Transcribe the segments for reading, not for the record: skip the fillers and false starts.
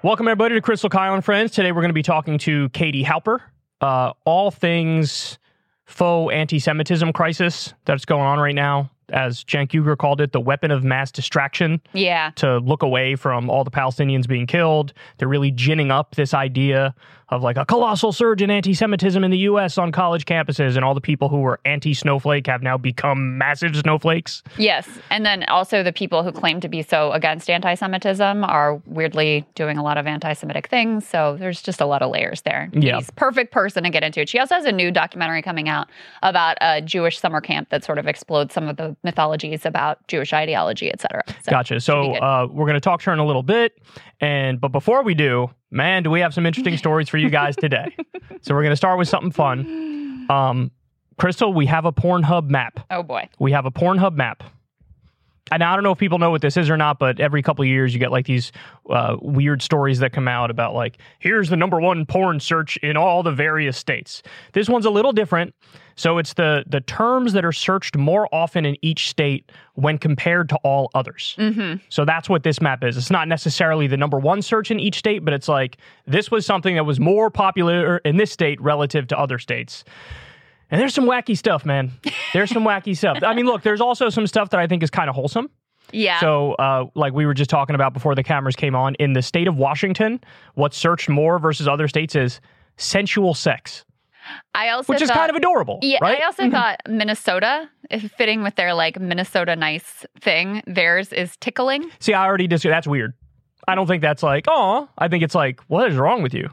Welcome, everybody, to Crystal Kyle and Friends. Today, we're going to be talking to Katie Halper. All things faux anti-Semitism crisis that's going on right now. As Cenk Uygur called it, the weapon of mass distraction. Yeah. To look away from all the Palestinians being killed. They're really ginning up this idea of like a colossal surge in anti-Semitism in the U.S. on college campuses, and all the people who were anti-snowflake have now become massive snowflakes. Yes. And then also the people who claim to be so against anti-Semitism are weirdly doing a lot of anti-Semitic things. So there's just a lot of layers there. Yeah. He's perfect person to get into it. She also has a new documentary coming out about a Jewish summer camp that sort of explodes some of the mythologies about Jewish ideology, et cetera. So, gotcha. So we're going to talk to her in a little bit. But before we do, man, do we have some interesting stories for you guys today. So we're going to start with something fun. Crystal, we have a Pornhub map. Oh, boy. We have a Pornhub map. And I don't know if people know what this is or not, but every couple of years you get like these weird stories that come out about like, here's the #1 porn search in all the various states. This one's a little different. So it's the terms that are searched more often in each state when compared to all others. Mm-hmm. So that's what this map is. It's not necessarily the #1 search in each state, but it's like, this was something that was more popular in this state relative to other states. And there's some wacky stuff, man. There's some wacky stuff. I mean, look, there's also some stuff that I think is kind of wholesome. Yeah. So, like we were just talking about before the cameras came on, in the state of Washington, what's searched more versus other states is sensual sex. Which is kind of adorable, yeah, right? I also thought Minnesota, if fitting with their like Minnesota nice thing, theirs is tickling. See, I already disagree. That's weird. I don't think that's like, oh, I think it's like, what is wrong with you?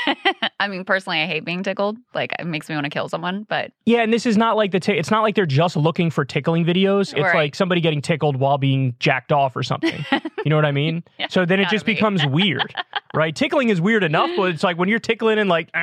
I mean, personally, I hate being tickled. Like, it makes me want to kill someone, but... Yeah, and this is not like it's not like they're just looking for tickling videos. It's like somebody getting tickled while being jacked off or something. You know what I mean? Yeah, so then it just becomes weird, right? Tickling is weird enough, but it's like when you're tickling and like,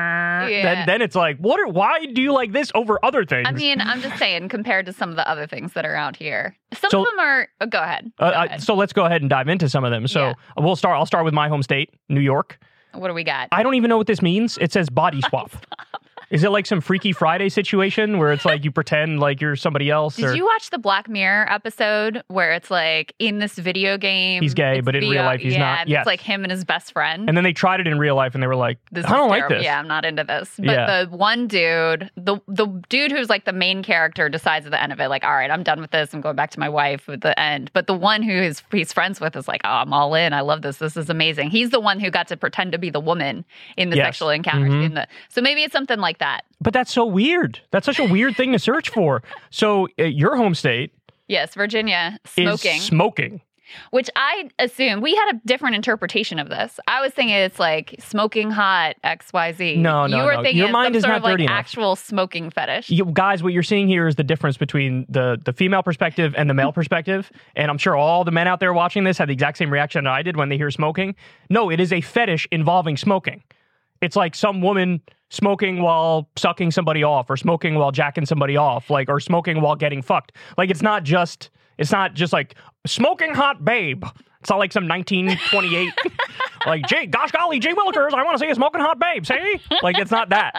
then it's like, why do you like this over other things? I mean, I'm just saying, compared to some of the other things that are out here. Some of them are... Oh, go ahead. So let's go ahead and dive into some of them. So I'll start with my home state, New York. What do we got? I don't even know what this means. It says body swap. Is it like some Freaky Friday situation where it's like you pretend like you're somebody else? Did you watch the Black Mirror episode where it's like in this video game? He's gay, but in real life he's not. Yeah, it's like him and his best friend. And then they tried it in real life and they were like, I don't like this. Yeah, I'm not into this. But the one dude, the dude who's like the main character decides at the end of it, like, all right, I'm done with this. I'm going back to my wife at the end. But the one who he's friends with is like, oh, I'm all in. I love this. This is amazing. He's the one who got to pretend to be the woman in the sexual encounters. Mm-hmm. So maybe it's something like that. But that's so weird. That's such a weird thing to search for. So your home state. Yes, Virginia. Smoking. Is smoking. Which I assume, we had a different interpretation of this. I was thinking it's like smoking hot, XYZ. No. You were thinking your mind it's is some not sort of dirty like enough. Actual smoking fetish. Guys, what you're seeing here is the difference between the female perspective and the male perspective. And I'm sure all the men out there watching this had the exact same reaction that I did when they hear smoking. No, it is a fetish involving smoking. It's like some woman smoking while sucking somebody off, or smoking while jacking somebody off, like, or smoking while getting fucked. Like, it's not just like smoking hot babe. It's not like some 1928, like, gosh golly, Jay Willikers, I want to see a smoking hot babe, see? Like, it's not that.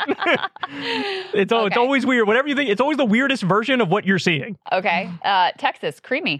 It's always weird. Whatever you think, it's always the weirdest version of what you're seeing. Okay. Texas, creamy.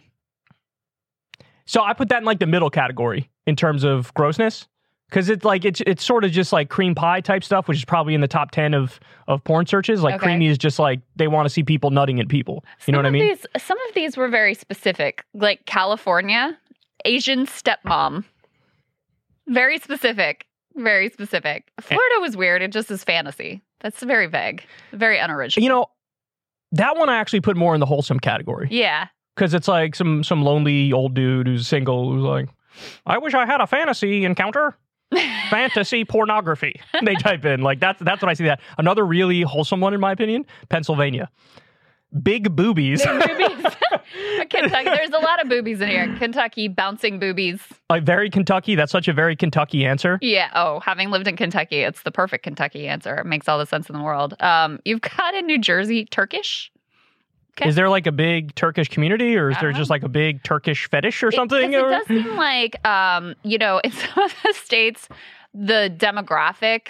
So I put that in like the middle category in terms of grossness. Because it's like it's sort of just like cream pie type stuff, which is probably in the top 10 of porn searches. Like creamy is just like they want to see people nutting at people. You know what I mean? Some of these were very specific. Like California, Asian stepmom. Very specific. Very specific. Florida was weird. It just is fantasy. That's very vague. Very unoriginal. You know, that one I actually put more in the wholesome category. Yeah. Because it's like some lonely old dude who's single who's like, I wish I had a fantasy encounter. Fantasy pornography. They type in like that's what I see. That another really wholesome one in my opinion. Pennsylvania, big boobies. Big boobies. Kentucky. There's a lot of boobies in here. Kentucky, bouncing boobies. Like very Kentucky. That's such a very Kentucky answer. Yeah. Oh, having lived in Kentucky, it's the perfect Kentucky answer. It makes all the sense in the world. You've got in New Jersey Turkish. Okay. Is there like a big Turkish community, or is there just like a big Turkish fetish or something? It does seem like, in some of the states, the demographic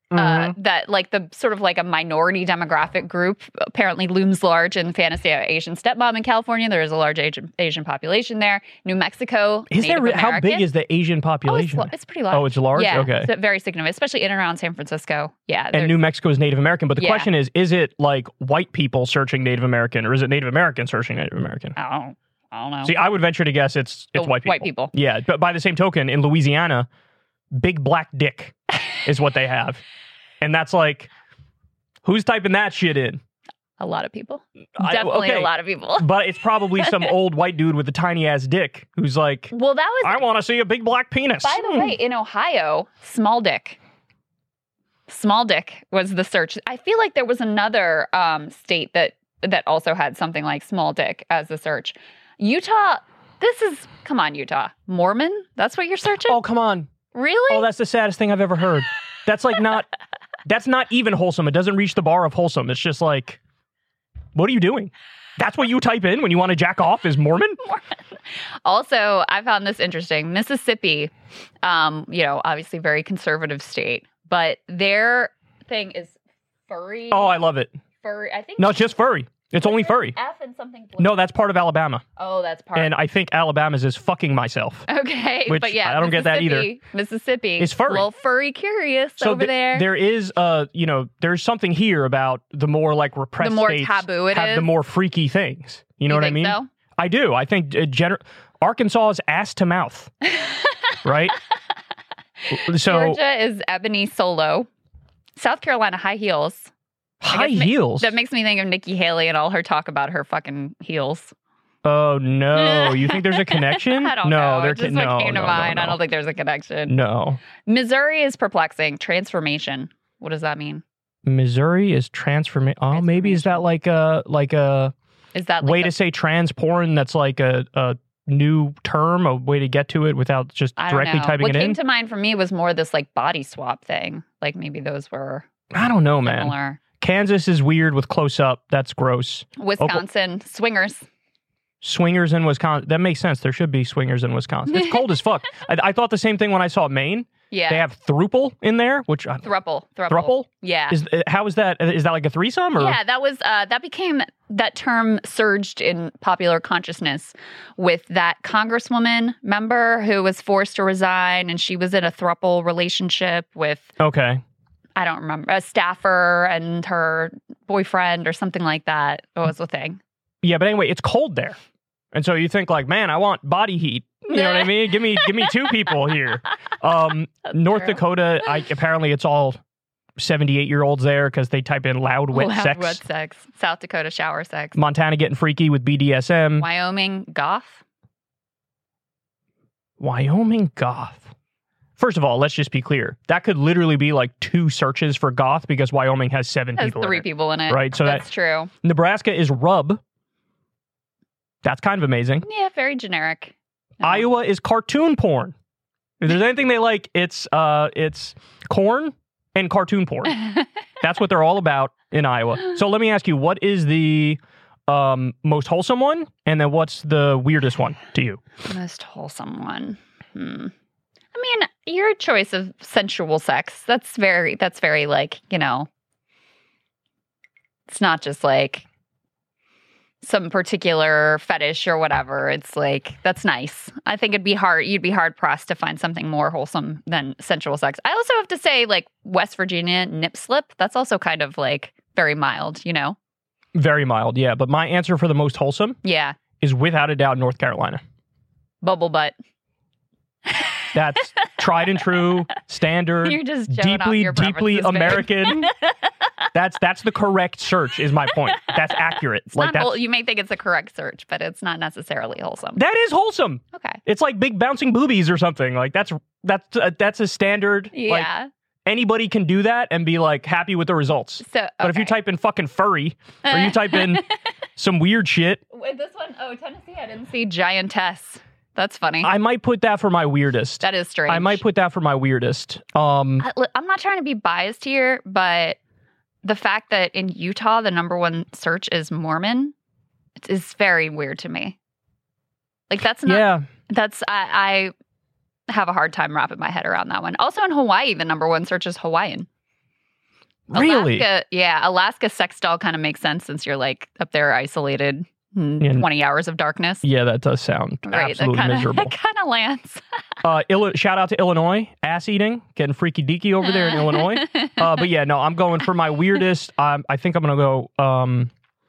that like the sort of like a minority demographic group apparently looms large in fantasy Asian stepmom in California. There is a large Asian population there. New Mexico, is Native there? How American. big is the Asian population? It's pretty large. Oh, it's large. Yeah, Okay, it's very significant, especially in and around San Francisco. Yeah, and New Mexico is Native American. But the Yeah. question is it like white people searching Native American, or is it Native American searching Native American? I don't know. See, I would venture to guess it's white people. White people. Yeah, but by the same token, in Louisiana, big black dick is what they have, and that's like, who's typing that shit in? A lot of people. Definitely a lot of people. But it's probably some old white dude with a tiny ass dick who's like, Well, that was I want to see a big black penis. By the way, in Ohio, small dick. Small dick was the search. I feel like there was another state that also had something like small dick as the search. Utah, come on, Utah. Mormon? That's what you're searching? Oh, come on. Really? Oh, that's the saddest thing I've ever heard. That's like that's not even wholesome. It doesn't reach the bar of wholesome. It's just like, what are you doing? That's what you type in when you want to jack off is Mormon? Also, I found this interesting. Mississippi, obviously very conservative state, but their thing is furry. Oh, I love it. Furry. I think No, it's just furry. It's only furry. F and something. No, that's part of Alabama. Oh, that's part. And I think Alabama's is fucking myself. Okay, Which but yeah, I don't get that either. Mississippi It's furry. A little furry curious So over there. there is, there's something here about the more like repressed The more states taboo it have is. the more freaky things. You know what I mean? So? I do. I think Arkansas is ass to mouth, right? So Georgia is ebony solo. South Carolina, high heels. high heels. That makes me think of Nikki Haley and all her talk about her fucking heels. Oh no! You think there's a connection? I don't no, know. there It's just no, what came to no, mind. no, I don't think there's a connection. No. Missouri is perplexing. Transformation. What does that mean? Missouri is transformation. Oh, maybe is that like a Is that like way to say trans porn? That's like a new term, a way to get to it without just I don't directly know. typing What it came in. to mind for me was more this like body swap thing. Like maybe those were I don't know, man. similar. Kansas is weird with close up. That's gross. Wisconsin, swingers. Swingers in Wisconsin. That makes sense. There should be swingers in Wisconsin. It's cold as fuck. I thought the same thing when I saw Maine. Yeah. They have thruple in there, which Thruple. Thruple? Yeah. How is that? Is that like a threesome? Or? Yeah, that term surged in popular consciousness with that congresswoman, member, who was forced to resign, and she was in a thruple relationship with, Okay. I don't remember, a staffer and her boyfriend or something like that. It was a thing. Yeah, but anyway, it's cold there. And so you think like, man, I want body heat. You know what I mean? Give me two people here. North true. Dakota, apparently it's all 78-year-olds there because they type in loud wet sex. Wet sex. South Dakota, shower sex. Montana getting freaky with BDSM. Wyoming, goth. Wyoming goth. First of all, let's just be clear. That could literally be like 2 searches for goth because Wyoming has 7 Has people 3 in it. people in it. Right, so that's true. Nebraska is rub. That's kind of amazing. Yeah, very generic. Iowa is cartoon porn. If there's anything they like, it's corn and cartoon porn. That's what they're all about in Iowa. So let me ask you, what is the most wholesome one? And then what's the weirdest one to you? Most wholesome one. I mean, your choice of sensual sex, that's very like, it's not just like some particular fetish or whatever. It's like, that's nice. I think you'd be hard pressed to find something more wholesome than sensual sex. I also have to say, like, West Virginia nip slip, that's also kind of like very mild, Very mild, yeah. But my answer for the most wholesome is without a doubt North Carolina. Bubble butt. That's tried and true, standard, You're just showing off your deeply preferences, babe. American. That's the correct search is my point. That's accurate. You may think it's a correct search, but it's not necessarily wholesome. That is wholesome. Okay. It's like big bouncing boobies or something. Like that's a standard. Yeah. Like, anybody can do that and be like happy with the results. But if you type in fucking furry or you type in some weird shit. With this one, Tennessee, I didn't see giantess. That's funny. I might put that for my weirdest. That is strange. I might put that for my weirdest. I'm not trying to be biased here, but the fact that in Utah the number one search is Mormon is very weird to me. Like that's not. Yeah. That's I have a hard time wrapping my head around that one. Also in Hawaii, the number one search is Hawaiian. Really? Alaska sex doll kind of makes sense since you're like up there isolated. 20 hours of darkness. Yeah, that does sound absolutely miserable. That kind of lands. Shout out to Illinois, ass eating, getting freaky deaky over there in Illinois. But yeah, no, I'm going for my weirdest. I think I'm going to go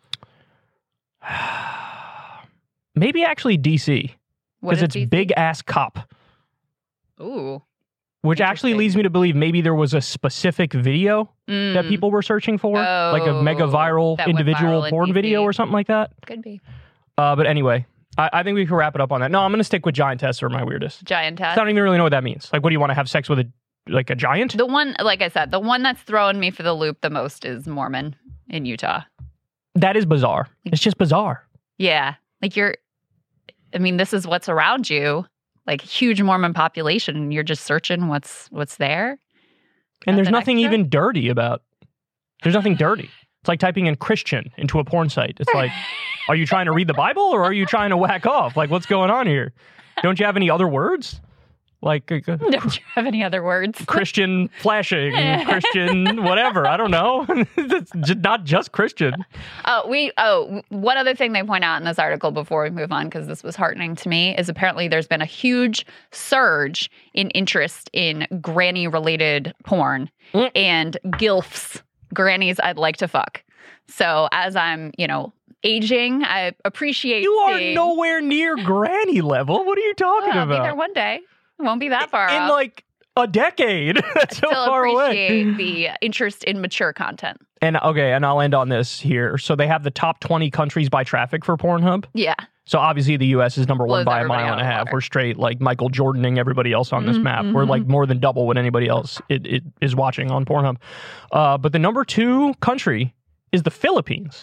maybe actually DC. Because it's DC? Big Ass Cop. Ooh. Which actually leads me to believe maybe there was a specific video that people were searching for, like a mega viral individual porn video or something like that. Could be. But anyway, I think we can wrap it up on that. No, I'm going to stick with giantess for my weirdest. Giantess? I don't even really know what that means. Like, what do you want to have sex with a giant? The one, like I said, the one that's throwing me for the loop the most is Mormon in Utah. That is bizarre. It's just bizarre. Yeah. Like this is what's around you. Like huge Mormon population, and you're just searching what's there. And there's nothing even dirty about. There's nothing dirty. It's like typing in Christian into a porn site. It's like, are you trying to read the Bible or are you trying to whack off? Like, what's going on here? Don't you have any other words? Like, don't you have any other words? Christian flashing, Christian whatever. I don't know. It's not just Christian. One other thing they point out in this article before we move on, because this was heartening to me, is apparently there's been a huge surge in interest in granny-related porn and GILFs, grannies I'd like to fuck. So as I'm, aging, I appreciate You are nowhere near granny level. What are you talking about? I'll be there one day. It won't be that far in off. like a decade. That's so far away. I still appreciate the interest in mature content. And I'll end on this here. So they have the top 20 countries by traffic for Pornhub. Yeah. So obviously the U.S. is number one by a mile and a half. We're straight like Michael Jordaning everybody else on this map. We're like more than double what anybody else it is watching on Pornhub. But the number 2 country is the Philippines.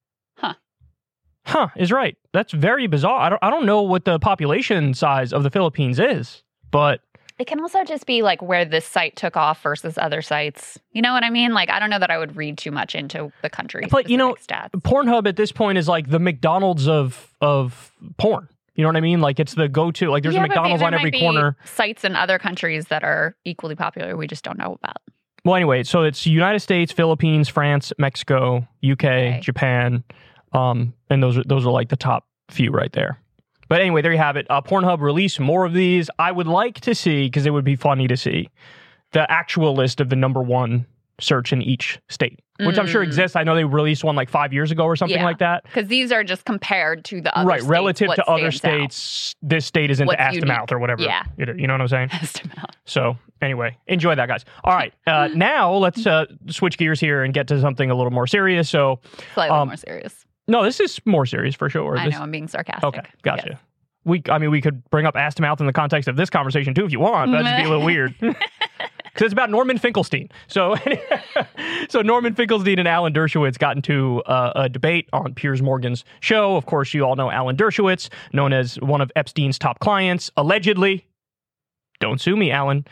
Is right. That's very bizarre. I don't know what the population size of the Philippines is, but it can also just be like where this site took off versus other sites. You know what I mean? Like, I don't know that I would read too much into the country. But stats. Pornhub at this point is like the McDonald's of porn. You know what I mean? Like, it's the go-to. Like, there's a McDonald's on every corner. Sites in other countries that are equally popular we just don't know about. Well, anyway, so it's United States, Philippines, France, Mexico, UK, Japan. And those are like the top few right there. But anyway, there you have it. Pornhub released more of these. I would like to see, because it would be funny to see, the actual list of the number 1 search in each state, which I'm sure exists. I know they released one like 5 years ago or something like that. Because these are just compared to the other states. Relative to other states, this state is into ass to mouth or whatever. Yeah. You know what I'm saying? Ass to mouth. So anyway, enjoy that, guys. All right. Now let's switch gears here and get to something a little more serious. So slightly more serious. No, this is more serious for sure. I know, I'm being sarcastic. Okay, gotcha. Yes. We could bring up ass to mouth in the context of this conversation too if you want. That'd just be a little weird. Because it's about Norman Finkelstein. So Norman Finkelstein and Alan Dershowitz got into a debate on Piers Morgan's show. Of course, you all know Alan Dershowitz, known as one of Epstein's top clients, allegedly. Don't sue me, Alan.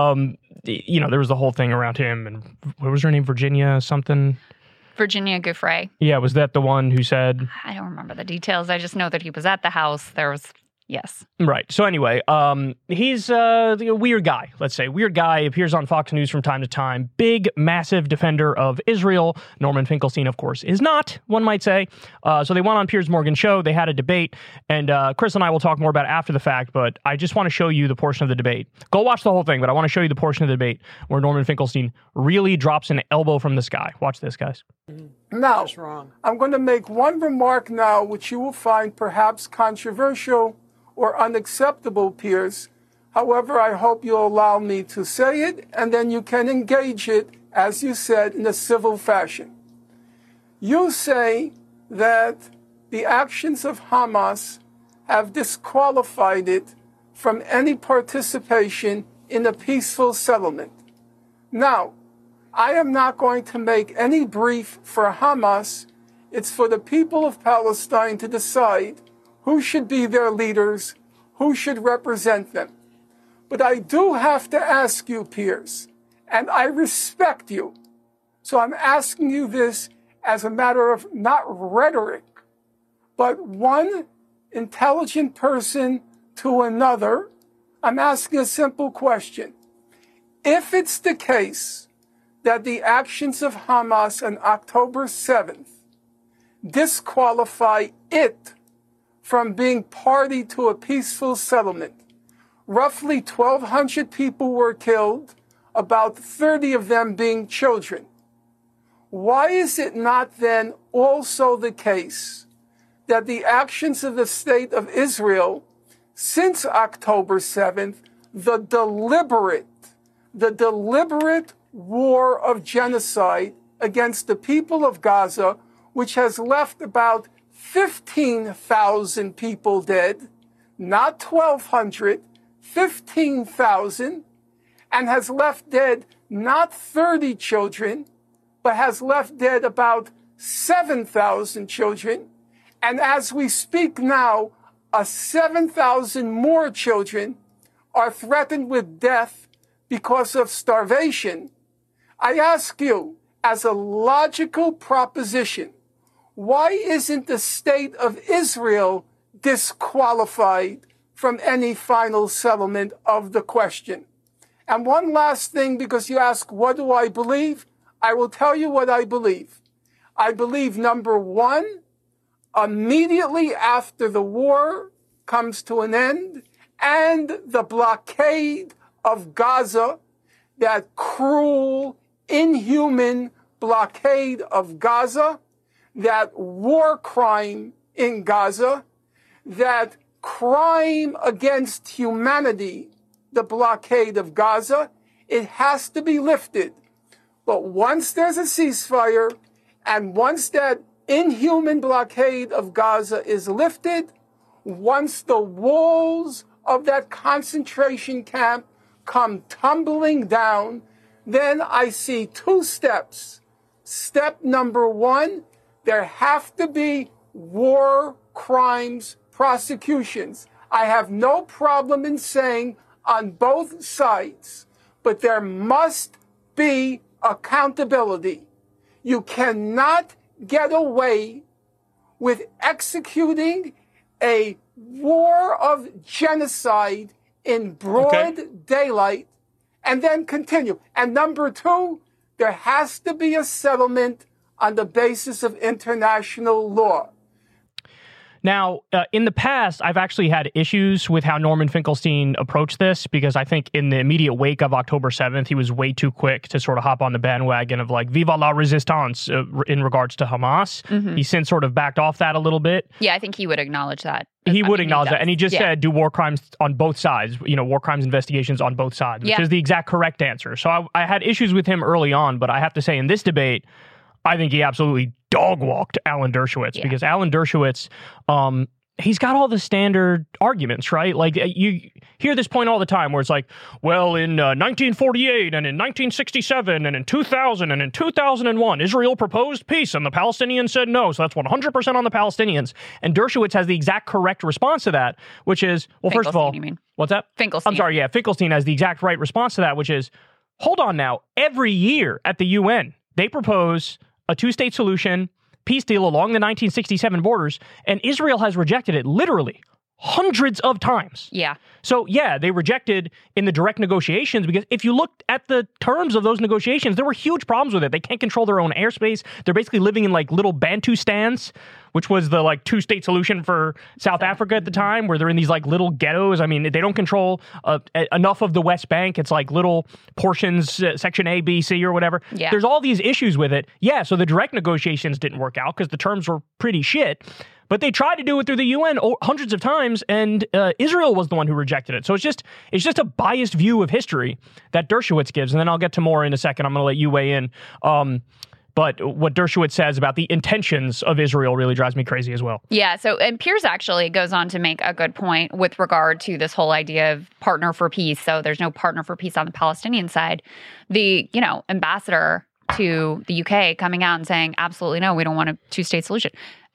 There was the whole thing around him. And what was her name? Virginia something? Virginia Giuffre. Yeah, was that the one who said... I don't remember the details. I just know that he was at the house. There was... Yes. Right. So anyway, he's a weird guy, let's say. Weird guy, appears on Fox News from time to time. Big, massive defender of Israel. Norman Finkelstein, of course, is not, one might say. So they went on Piers Morgan's show. They had a debate. And Chris and I will talk more about it after the fact, but I just want to show you the portion of the debate. Go watch the whole thing, but I want to show you the portion of the debate where Norman Finkelstein really drops an elbow from the sky. Watch this, guys. Now, I'm going to make one remark now which you will find perhaps controversial or unacceptable, Piers. However, I hope you'll allow me to say it, and then you can engage it, as you said, in a civil fashion. You say that the actions of Hamas have disqualified it from any participation in a peaceful settlement. Now, I am not going to make any brief for Hamas. It's for the people of Palestine to decide who should be their leaders, who should represent them. But I do have to ask you, Piers, and I respect you, so I'm asking you this as a matter of not rhetoric, but one intelligent person to another. I'm asking a simple question. If it's the case that the actions of Hamas on October 7th disqualify it from being party to a peaceful settlement. Roughly 1,200 people were killed, about 30 of them being children. Why is it not then also the case that the actions of the state of Israel since October 7th, the deliberate war of genocide against the people of Gaza, which has left about 15,000 people dead, not 1,200, 15,000, and has left dead not 30 children, but has left dead about 7,000 children. And as we speak now, 7,000 more children are threatened with death because of starvation. I ask you, as a logical proposition, why isn't the state of Israel disqualified from any final settlement of the question? And one last thing, because you ask, what do I believe? I will tell you what I believe. I believe, number one, immediately after the war comes to an end and the blockade of Gaza, that cruel, inhuman blockade of Gaza, that war crime in Gaza, that crime against humanity, the blockade of Gaza, it has to be lifted. But once there's a ceasefire and once that inhuman blockade of Gaza is lifted, once the walls of that concentration camp come tumbling down, then I see two steps. Step number one, there have to be war crimes prosecutions. I have no problem in saying on both sides, but there must be accountability. You cannot get away with executing a war of genocide in broad daylight and then continue. And number two, there has to be a settlement on the basis of international law. Now, in the past, I've actually had issues with how Norman Finkelstein approached this, because I think in the immediate wake of October 7th, he was way too quick to sort of hop on the bandwagon of like, viva la resistance in regards to Hamas. Mm-hmm. He since sort of backed off that a little bit. Yeah, I think he would acknowledge that. He would acknowledge that. And he just said, do war crimes on both sides, war crimes investigations on both sides, which is the exact correct answer. So I had issues with him early on, but I have to say in this debate, I think he absolutely dog-walked Alan Dershowitz, because Alan Dershowitz, he's got all the standard arguments, right? Like, you hear this point all the time where it's like, well, in 1948 and in 1967 and in 2000 and in 2001, Israel proposed peace and the Palestinians said no. So that's 100% on the Palestinians. And Dershowitz has the exact correct response to that, which is, well, first of all, you mean? What's that? Finkelstein. I'm sorry, Finkelstein has the exact right response to that, which is, hold on now, every year at the UN, they propose a two-state solution, peace deal along the 1967 borders, and Israel has rejected it literally hundreds of times. Yeah. So, they rejected in the direct negotiations, because if you looked at the terms of those negotiations, there were huge problems with it. They can't control their own airspace. They're basically living in like little Bantustans, which was the like two-state solution for South Africa at the time, where they're in these like little ghettos. I mean, they don't control enough of the West Bank. It's like little portions, section A, B, C, or whatever. Yeah. There's all these issues with it. Yeah, so the direct negotiations didn't work out because the terms were pretty shit. But they tried to do it through the UN hundreds of times, and Israel was the one who rejected it. So it's just a biased view of history that Dershowitz gives, and then I'll get to more in a second. I'm going to let you weigh in. But what Dershowitz says about the intentions of Israel really drives me crazy as well. Yeah, and Piers actually goes on to make a good point with regard to this whole idea of partner for peace. So there's no partner for peace on the Palestinian side. The, ambassador to the UK coming out and saying, absolutely no, we don't want a two-state solution.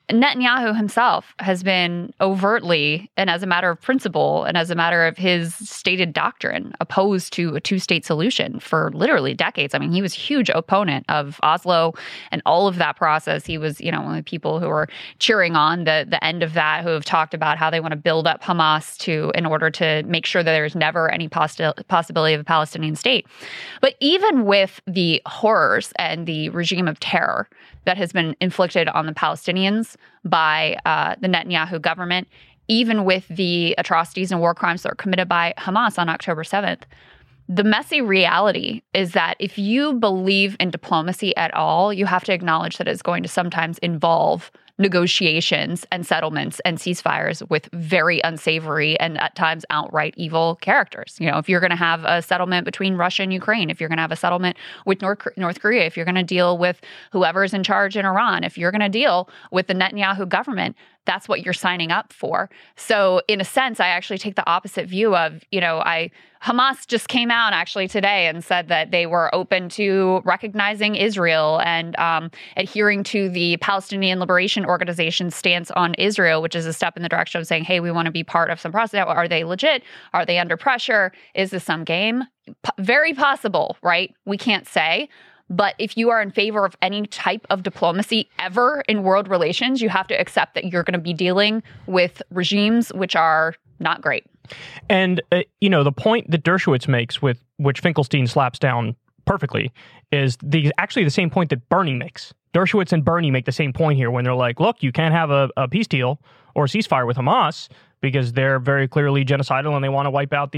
Netanyahu himself has been overtly, and as a matter of principle, and as a matter of his stated doctrine, opposed to a two-state solution for literally decades. I mean, he was a huge opponent of Oslo and all of that process. He was, one of the people who were cheering on the end of that, who have talked about how they want to build up Hamas in order to make sure that there's never any possibility of a Palestinian state. But even with the horrors and the regime of terror that has been inflicted on the Palestinians by the Netanyahu government, even with the atrocities and war crimes that are committed by Hamas on October 7th, the messy reality is that if you believe in diplomacy at all, you have to acknowledge that it's going to sometimes involve negotiations and settlements and ceasefires with very unsavory and at times outright evil characters. If you're going to have a settlement between Russia and Ukraine, if you're going to have a settlement with North Korea, if you're going to deal with whoever's in charge in Iran, if you're going to deal with the Netanyahu government, that's what you're signing up for. So in a sense, I actually take the opposite view of, Hamas just came out actually today and said that they were open to recognizing Israel and adhering to the Palestinian Liberation Organization's stance on Israel, which is a step in the direction of saying, hey, we want to be part of some process. Are they legit? Are they under pressure? Is this some game? Very possible, right? We can't say. But if you are in favor of any type of diplomacy ever in world relations, you have to accept that you're going to be dealing with regimes which are not great. And, the point that Dershowitz makes, with which Finkelstein slaps down perfectly, is actually the same point that Bernie makes. Dershowitz and Bernie make the same point here when they're like, look, you can't have a peace deal or a ceasefire with Hamas because they're very clearly genocidal and they want to wipe out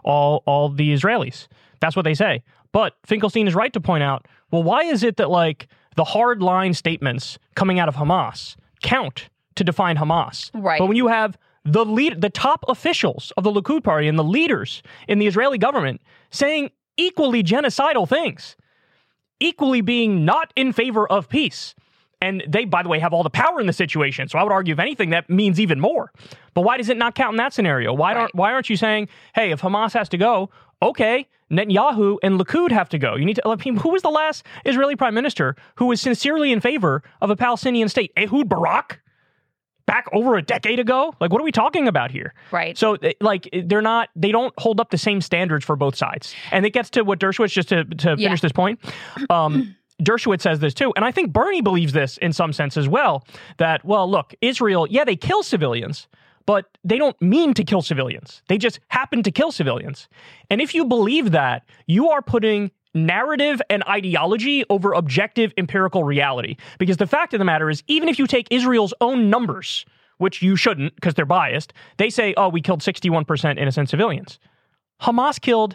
all the Israelis. That's what they say. But Finkelstein is right to point out, well, why is it that the hard line statements coming out of Hamas count to define Hamas? Right. But when you have the top officials of the Likud party and the leaders in the Israeli government saying equally genocidal things, equally being not in favor of peace. And they, by the way, have all the power in the situation. So I would argue, if anything, that means even more. But why does it not count in that scenario? Why aren't you saying, hey, if Hamas has to go, okay, Netanyahu and Likud have to go. You need to. Who was the last Israeli prime minister who was sincerely in favor of a Palestinian state? Ehud Barak? Back over a decade ago? What are we talking about here? Right. So, they don't hold up the same standards for both sides. And it gets to what Dershowitz, just to finish this point, Dershowitz says this too, and I think Bernie believes this in some sense as well, that, well, look, Israel, they kill civilians, but they don't mean to kill civilians. They just happen to kill civilians. And if you believe that, you are putting narrative and ideology over objective empirical reality. Because the fact of the matter is, even if you take Israel's own numbers, which you shouldn't because they're biased, they say, oh, we killed 61% innocent civilians. Hamas killed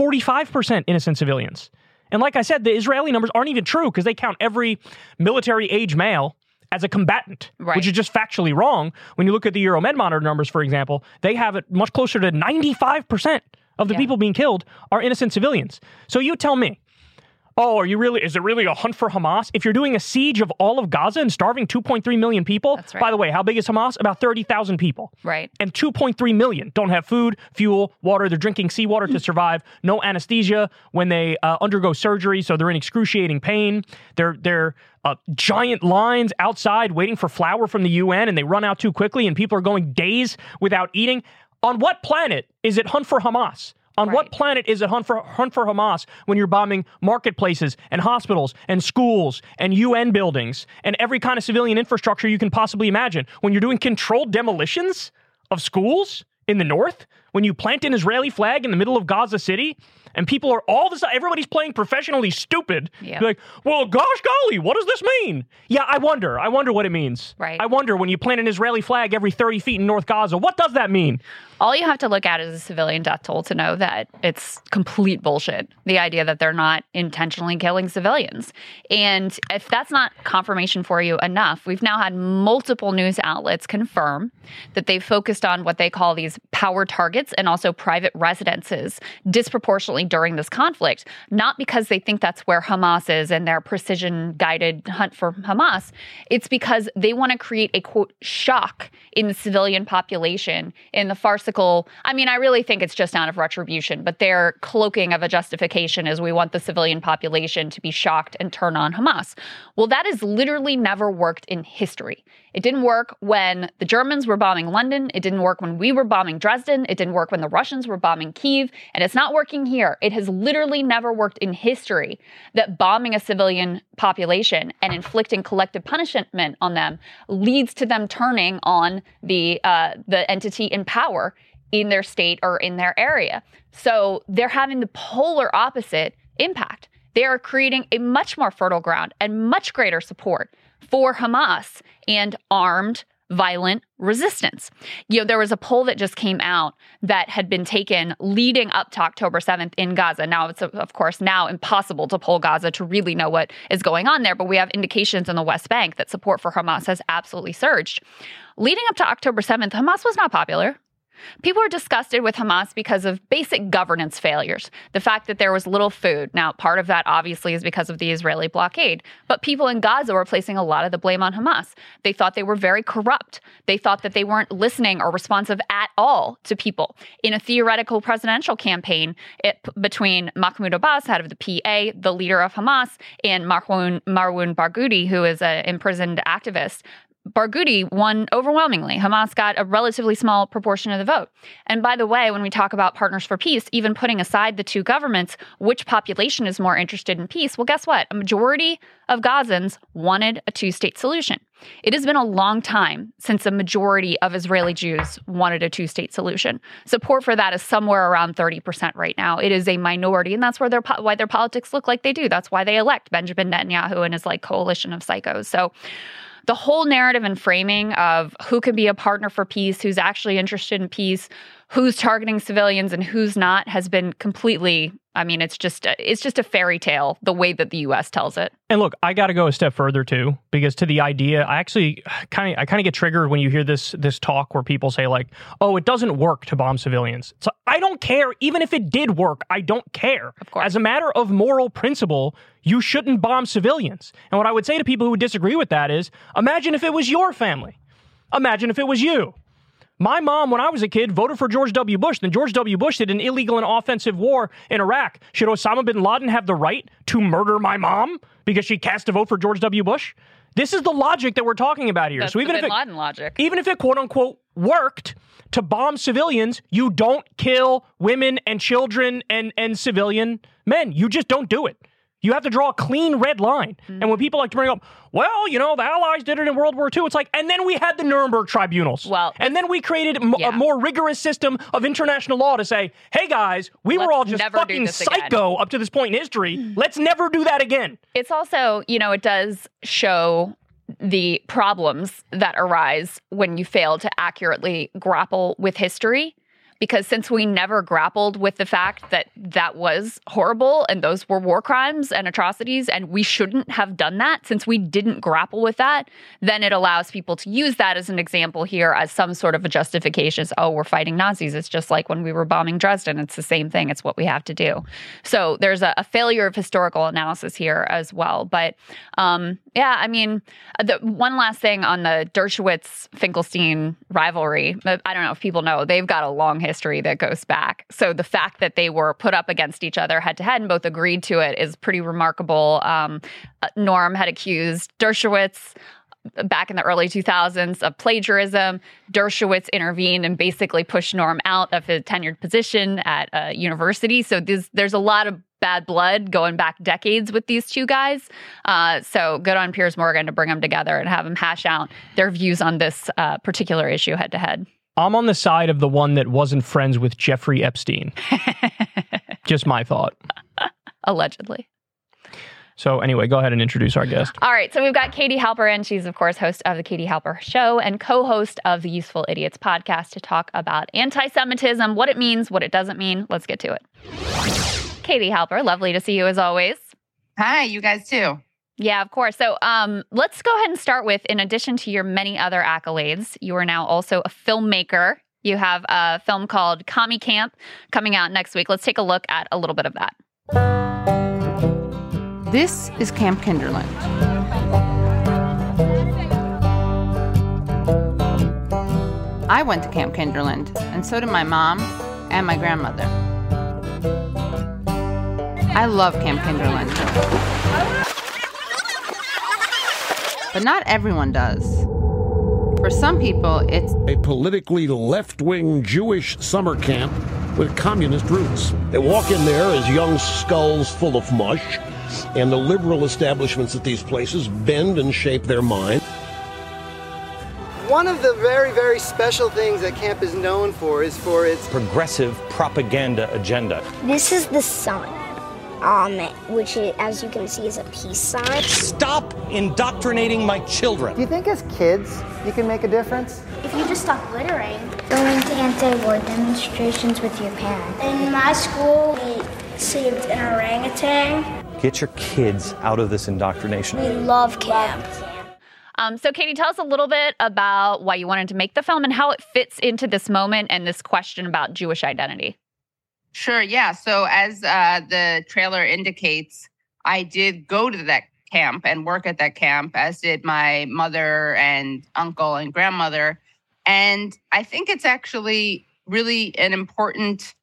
45% innocent civilians. And like I said, the Israeli numbers aren't even true because they count every military-age male as a combatant, which is just factually wrong. When you look at the Euromed Monitor numbers, for example, they have it much closer to 95% of the people being killed are innocent civilians. So you tell me, is it really a hunt for Hamas? If you're doing a siege of all of Gaza and starving 2.3 million people, that's right. By the way, how big is Hamas? About 30,000 people. Right. And 2.3 million don't have food, fuel, water. They're drinking seawater to survive. No anesthesia when they undergo surgery, so they're in excruciating pain. They're giant lines outside waiting for flour from the UN, and they run out too quickly, and people are going days without eating. On what planet is it hunt for Hamas? On what planet is it hunt for Hamas when you're bombing marketplaces and hospitals and schools and UN buildings and every kind of civilian infrastructure you can possibly imagine? When you're doing controlled demolitions of schools in the north? When you plant an Israeli flag in the middle of Gaza City? And people are everybody's playing professionally stupid. Yep. You're like, well, gosh golly, what does this mean? Yeah, I wonder what it means. Right. I wonder, when you plant an Israeli flag every 30 feet in North Gaza, what does that mean? All you have to look at is a civilian death toll to know that it's complete bullshit. The idea that they're not intentionally killing civilians. And if that's not confirmation for you enough, we've now had multiple news outlets confirm that they've focused on what they call these empower targets and also private residences disproportionately during this conflict, not because they think that's where Hamas is and their precision-guided hunt for Hamas. It's because they want to create a, quote, shock in the civilian population in the farcical, I mean, I really think it's just out of retribution, but their cloaking of a justification is we want the civilian population to be shocked and turn on Hamas. Well, that has literally never worked in history. It didn't work when the Germans were bombing London. It didn't work when we were bombing Dresden. It didn't work when the Russians were bombing Kyiv. And it's not working here. It has literally never worked in history that bombing a civilian population and inflicting collective punishment on them leads to them turning on the entity in power in their state or in their area. So they're having the polar opposite impact. They are creating a much more fertile ground and much greater support for Hamas and armed, violent resistance. You know, there was a poll that just came out that had been taken leading up to October 7th in Gaza. Now, it's, of course, now impossible to poll Gaza to really know what is going on there, but we have indications in the West Bank that support for Hamas has absolutely surged. Leading up to October 7th, Hamas was not popular. People are disgusted with Hamas because of basic governance failures. The fact that there was little food. Now, part of that obviously is because of the Israeli blockade. But people in Gaza were placing a lot of the blame on Hamas. They thought they were very corrupt. They thought that they weren't listening or responsive at all to people. In a theoretical presidential campaign between Mahmoud Abbas, head of the PA, the leader of Hamas, and Marwan Barghouti, who is an imprisoned activist, Barghouti won overwhelmingly. Hamas got a relatively small proportion of the vote. And by the way, when we talk about Partners for Peace, even putting aside the two governments, which population is more interested in peace? Well, guess what? A majority of Gazans wanted a two-state solution. It has been a long time since a majority of Israeli Jews wanted a two-state solution. Support for that is somewhere around 30% right now. It is a minority, and that's why their politics look like they do. That's why they elect Benjamin Netanyahu and his coalition of psychos. So the whole narrative and framing of who can be a partner for peace, who's actually interested in peace, who's targeting civilians and who's not has been completely, I mean, it's just a fairy tale, the way that the U.S. tells it. And look, I got to go a step further, too, because to the idea, I actually kind of get triggered when you hear this talk where people say, like, oh, it doesn't work to bomb civilians. So I don't care. Even if it did work, I don't care. Of course. As a matter of moral principle, you shouldn't bomb civilians. And what I would say to people who would disagree with that is, imagine if it was your family. Imagine if it was you. My mom, when I was a kid, voted for George W. Bush. Then George W. Bush did an illegal and offensive war in Iraq. Should Osama bin Laden have the right to murder my mom because she cast a vote for George W. Bush? This is the logic that we're talking about here. That's so even the bin Laden logic. Even if it, quote unquote, worked to bomb civilians, you don't kill women and children and civilian men. You just don't do it. You have to draw a clean red line. Mm-hmm. And when people like to bring up, well, you know, the Allies did it in World War II, it's like, and then we had the Nuremberg tribunals. Well, and then we created a more rigorous system of international law to say, hey, guys, we were all just fucking psycho up to this point in history. Let's never do that again. It's also, you know, it does show the problems that arise when you fail to accurately grapple with history. Because since we never grappled with the fact that that was horrible and those were war crimes and atrocities and we shouldn't have done that, since we didn't grapple with that, then it allows people to use that as an example here as some sort of a justification. Oh, we're fighting Nazis. It's just like when we were bombing Dresden. It's the same thing. It's what we have to do. So there's a failure of historical analysis here as well. But yeah, I mean, the one last thing on the Dershowitz-Finkelstein rivalry. I don't know if people know, they've got a long history that goes back. So the fact that they were put up against each other head to head and both agreed to it is pretty remarkable. Norm had accused Dershowitz back in the early 2000s of plagiarism. Dershowitz intervened and basically pushed Norm out of his tenured position at a university. So there's a lot of bad blood going back decades with these two guys. So good on Piers Morgan to bring them together and have them hash out their views on this particular issue head to head. I'm on the side of the one that wasn't friends with Jeffrey Epstein. Just my thought. Allegedly. So anyway, go ahead and introduce our guest. All right. So we've got Katie Halperin. She's, of course, host of The Katie Halper Show and co-host of the Useful Idiots podcast to talk about anti-Semitism, what it means, what it doesn't mean. Let's get to it. Katie Halper, lovely to see you as always. Hi, you guys too. Yeah, of course. So let's go ahead and start with, in addition to your many other accolades, you are now also a filmmaker You have a film called Commie Camp coming out next week. Let's take a look at a little bit of that. This is Camp Kinderland. I went to Camp Kinderland, and so did my mom and my grandmother. I love Camp Kinderland. But not everyone does. For some people, it's a politically left-wing Jewish summer camp with communist roots. They walk in there as young skulls full of mush, and the liberal establishments at these places bend and shape their mind. One of the very, very special things that camp is known for is for its progressive propaganda agenda. This is the sun, which, as you can see, is a peace sign. Stop indoctrinating my children. Do you think as kids you can make a difference? If you just stop littering, going to anti-war demonstrations with your parents. In my school, we saved an orangutan. Get your kids out of this indoctrination. We love camp. So, Katie, tell us a little bit about why you wanted to make the film and how it fits into this moment and this question about Jewish identity. Sure, yeah. So as the trailer indicates, I did go to that camp and work at that camp, as did my mother and uncle and grandmother. And I think it's actually really an important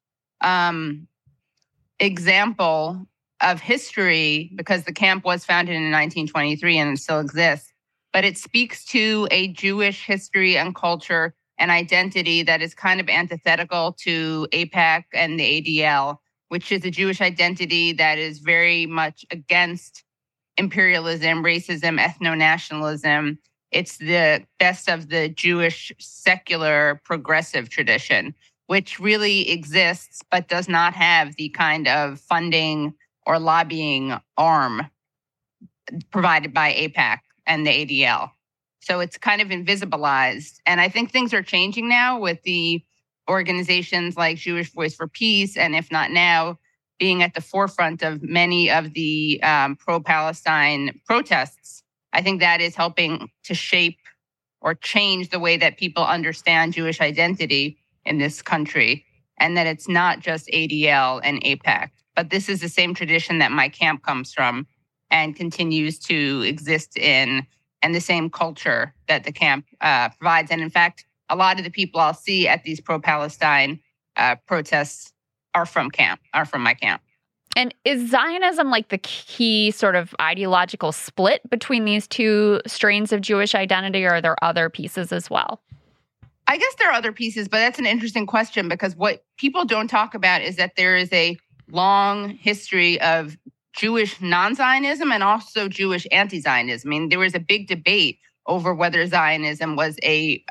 example of history, because the camp was founded in 1923 and it still exists. But it speaks to a Jewish history and culture and identity that is kind of antithetical to AIPAC and the ADL, which is a Jewish identity that is very much against imperialism, racism, ethno-nationalism. It's the best of the Jewish secular progressive tradition, which really exists but does not have the kind of funding or lobbying arm provided by AIPAC and the ADL. So it's kind of invisibilized. And I think things are changing now with the organizations like Jewish Voice for Peace, and if not now, being at the forefront of many of the pro-Palestine protests. I think that is helping to shape or change the way that people understand Jewish identity in this country, and that it's not just ADL and AIPAC. But this is the same tradition that my camp comes from and continues to exist in, and the same culture that the camp provides. And in fact, a lot of the people I'll see at these pro-Palestine protests are from my camp. And is Zionism like the key sort of ideological split between these two strains of Jewish identity, or are there other pieces as well? I guess there are other pieces, but that's an interesting question, because what people don't talk about is that there is a long history of Jewish non-Zionism and also Jewish anti-Zionism. I mean, there was a big debate over whether Zionism was a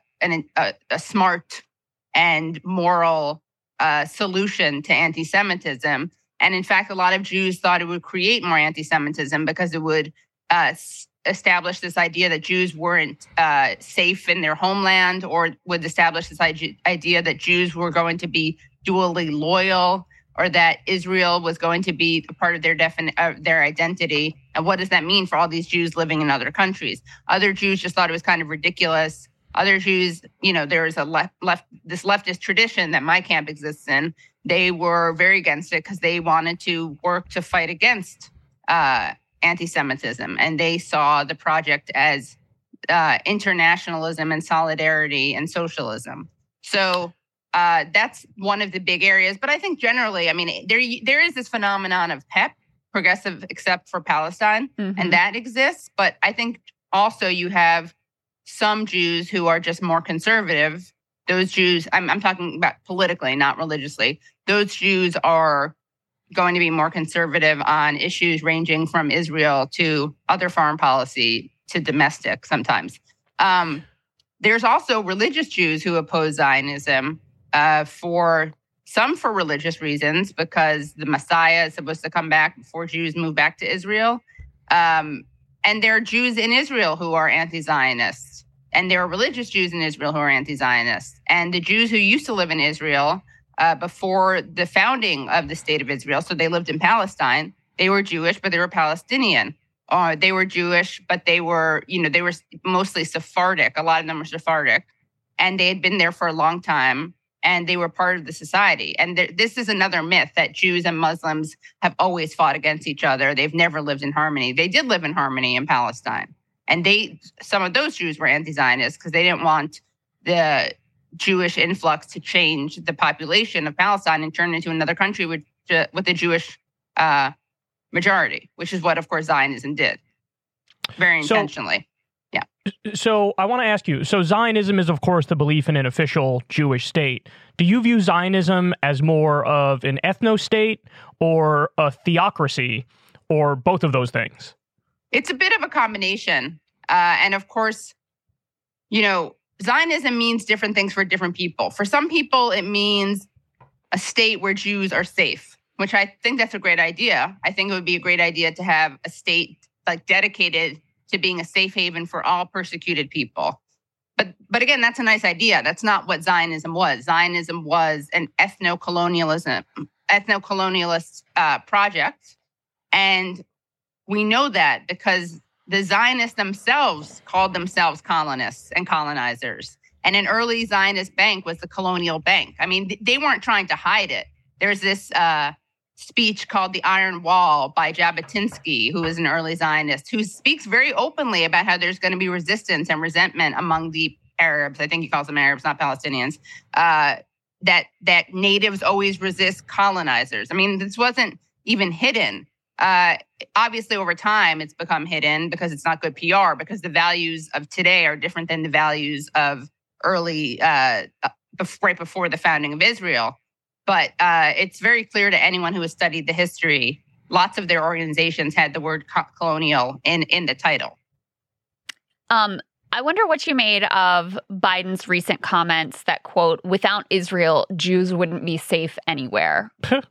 smart and moral solution to anti-Semitism. And in fact, a lot of Jews thought it would create more anti-Semitism because it would establish this idea that Jews weren't safe in their homeland, or would establish this idea that Jews were going to be dually loyal, or that Israel was going to be a part of their identity. And what does that mean for all these Jews living in other countries? Other Jews just thought it was kind of ridiculous. Other Jews, there is this leftist tradition that my camp exists in. They were very against it because they wanted to work to fight against anti-Semitism. And they saw the project as internationalism and solidarity and socialism. So that's one of the big areas. But I think generally, I mean, there is this phenomenon of PEP, progressive except for Palestine, and that exists. But I think also you have some Jews who are just more conservative. Those Jews, I'm talking about politically, not religiously. Those Jews are going to be more conservative on issues ranging from Israel to other foreign policy to domestic sometimes. There's also religious Jews who oppose Zionism, for religious reasons, because the Messiah is supposed to come back before Jews move back to Israel. And there are Jews in Israel who are anti-Zionists. And there are religious Jews in Israel who are anti-Zionist. And the Jews who used to live in Israel before the founding of the state of Israel, so they lived in Palestine, they were Jewish, but they were Palestinian. They were Jewish, but they were mostly Sephardic. A lot of them were Sephardic. and they had been there for a long time, and they were part of the society. And this is another myth that Jews and Muslims have always fought against each other. They've never lived in harmony. They did live in harmony in Palestine. And some of those Jews were anti-Zionist because they didn't want the Jewish influx to change the population of Palestine and turn it into another country with a Jewish majority, which is what, of course, Zionism did very intentionally. So I want to ask you, so Zionism is, of course, the belief in an official Jewish state. Do you view Zionism as more of an ethno-state or a theocracy or both of those things? It's a bit of a combination. And of course, Zionism means different things for different people. For some people, it means a state where Jews are safe, which I think that's a great idea. I think it would be a great idea to have a state dedicated to being a safe haven for all persecuted people. But again, that's a nice idea. That's not what Zionism was. Zionism was an ethno-colonialist project. And we know that because the Zionists themselves called themselves colonists and colonizers. And an early Zionist bank was the Colonial Bank. I mean, they weren't trying to hide it. There's this speech called The Iron Wall by Jabotinsky, who is an early Zionist, who speaks very openly about how there's going to be resistance and resentment among the Arabs. I think he calls them Arabs, not Palestinians. That natives always resist colonizers. I mean, this wasn't even hidden. Obviously, over time, it's become hidden because it's not good PR, because the values of today are different than the values of early, right before the founding of Israel. But it's very clear to anyone who has studied the history, lots of their organizations had the word colonial in the title. I wonder what you made of Biden's recent comments that, quote, without Israel, Jews wouldn't be safe anywhere.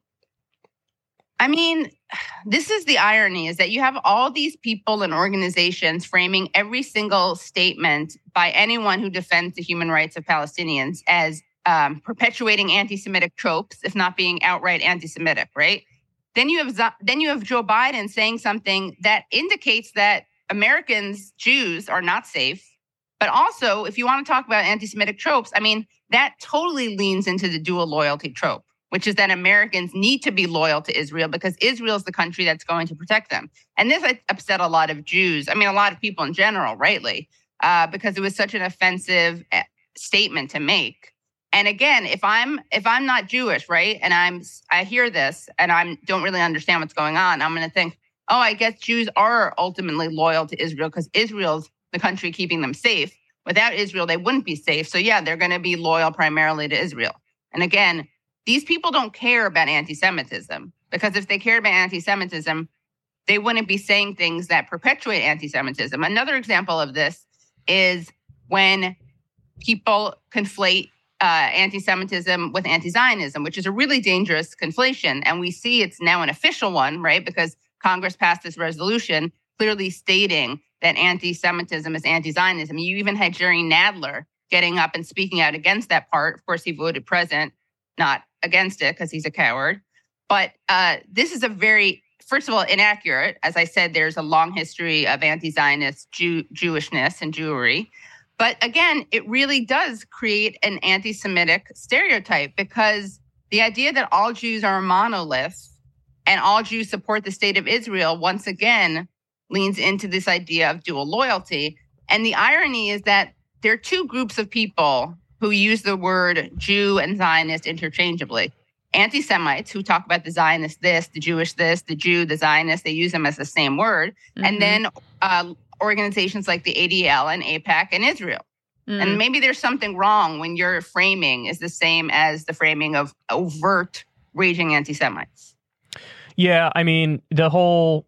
I mean, this is the irony, is that you have all these people and organizations framing every single statement by anyone who defends the human rights of Palestinians as perpetuating anti-Semitic tropes, if not being outright anti-Semitic, right? Then you have Joe Biden saying something that indicates that Americans, Jews, are not safe. But also, if you want to talk about anti-Semitic tropes, I mean, that totally leans into the dual loyalty trope, which is that Americans need to be loyal to Israel because Israel is the country that's going to protect them. And this upset a lot of Jews, I mean, a lot of people in general, rightly, because it was such an offensive statement to make. And again, if I'm not Jewish, right, and I hear this and I don't really understand what's going on, I'm going to think, oh, I guess Jews are ultimately loyal to Israel because Israel's the country keeping them safe. Without Israel, they wouldn't be safe. So yeah, they're going to be loyal primarily to Israel. And again, these people don't care about anti-Semitism, because if they cared about anti-Semitism, they wouldn't be saying things that perpetuate anti-Semitism. Another example of this is when people conflate anti-Semitism with anti-Zionism, which is a really dangerous conflation. And we see it's now an official one, right? Because Congress passed this resolution clearly stating that anti-Semitism is anti-Zionism. You even had Jerry Nadler getting up and speaking out against that part. Of course, he voted present, not against it because he's a coward. But this is a very, first of all, inaccurate. As I said, there's a long history of anti-Zionist Jewishness and Jewry. But again, it really does create an anti-Semitic stereotype, because the idea that all Jews are a monolith and all Jews support the state of Israel, once again, leans into this idea of dual loyalty. And the irony is that there are two groups of people who use the word Jew and Zionist interchangeably. Anti-Semites, who talk about the Zionist this, the Jewish this, the Jew, the Zionist, they use them as the same word. Mm-hmm. And then organizations like the ADL and AIPAC and Israel. Mm. And maybe there's something wrong when your framing is the same as the framing of overt raging anti-Semites. Yeah, I mean, the whole...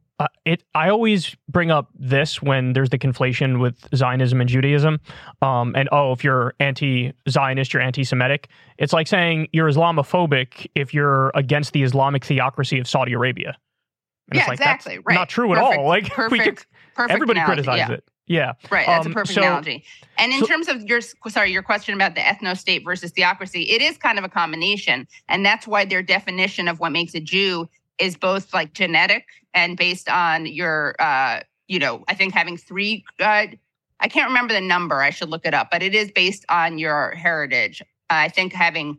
I always bring up this when there's the conflation with Zionism and Judaism. If you're anti-Zionist, you're anti-Semitic. It's like saying you're Islamophobic if you're against the Islamic theocracy of Saudi Arabia. And yeah, exactly. That's not true at all. Like perfect everybody analogy, criticizes it. Yeah. Right. That's a perfect analogy. And in terms of your question about the ethno-state versus theocracy, it is kind of a combination. And that's why their definition of what makes a Jew is both like genetic and based on your, I think having three I can't remember the number. I should look it up, but it is based on your heritage. I think having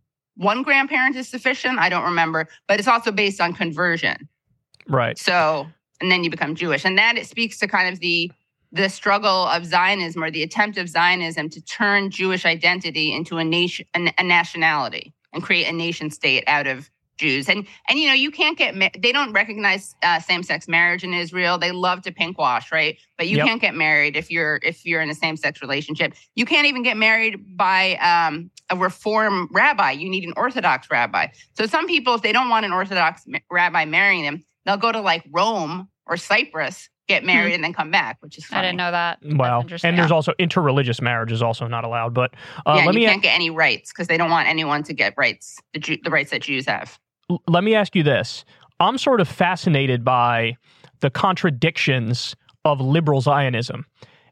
one grandparent is sufficient. I don't remember, but it's also based on conversion. Right. So, and then you become Jewish. And that it speaks to kind of the struggle of Zionism, or the attempt of Zionism to turn Jewish identity into a nation, a nationality, and create a nation state out of Jews. And you know, you can't they don't recognize same-sex marriage in Israel. They love to pinkwash, right? But you can't get married if you're in a same-sex relationship. You can't even get married by a Reform rabbi. You need an Orthodox rabbi. So some people, if they don't want an Orthodox rabbi marrying them, they'll go to like Rome or Cyprus, get married, and then come back, which is funny. I didn't know that. Wow. And there's also interreligious marriage is also not allowed. But you can't get any rights because they don't want anyone to get rights, the rights that Jews have. Let me ask you this. I'm sort of fascinated by the contradictions of liberal Zionism.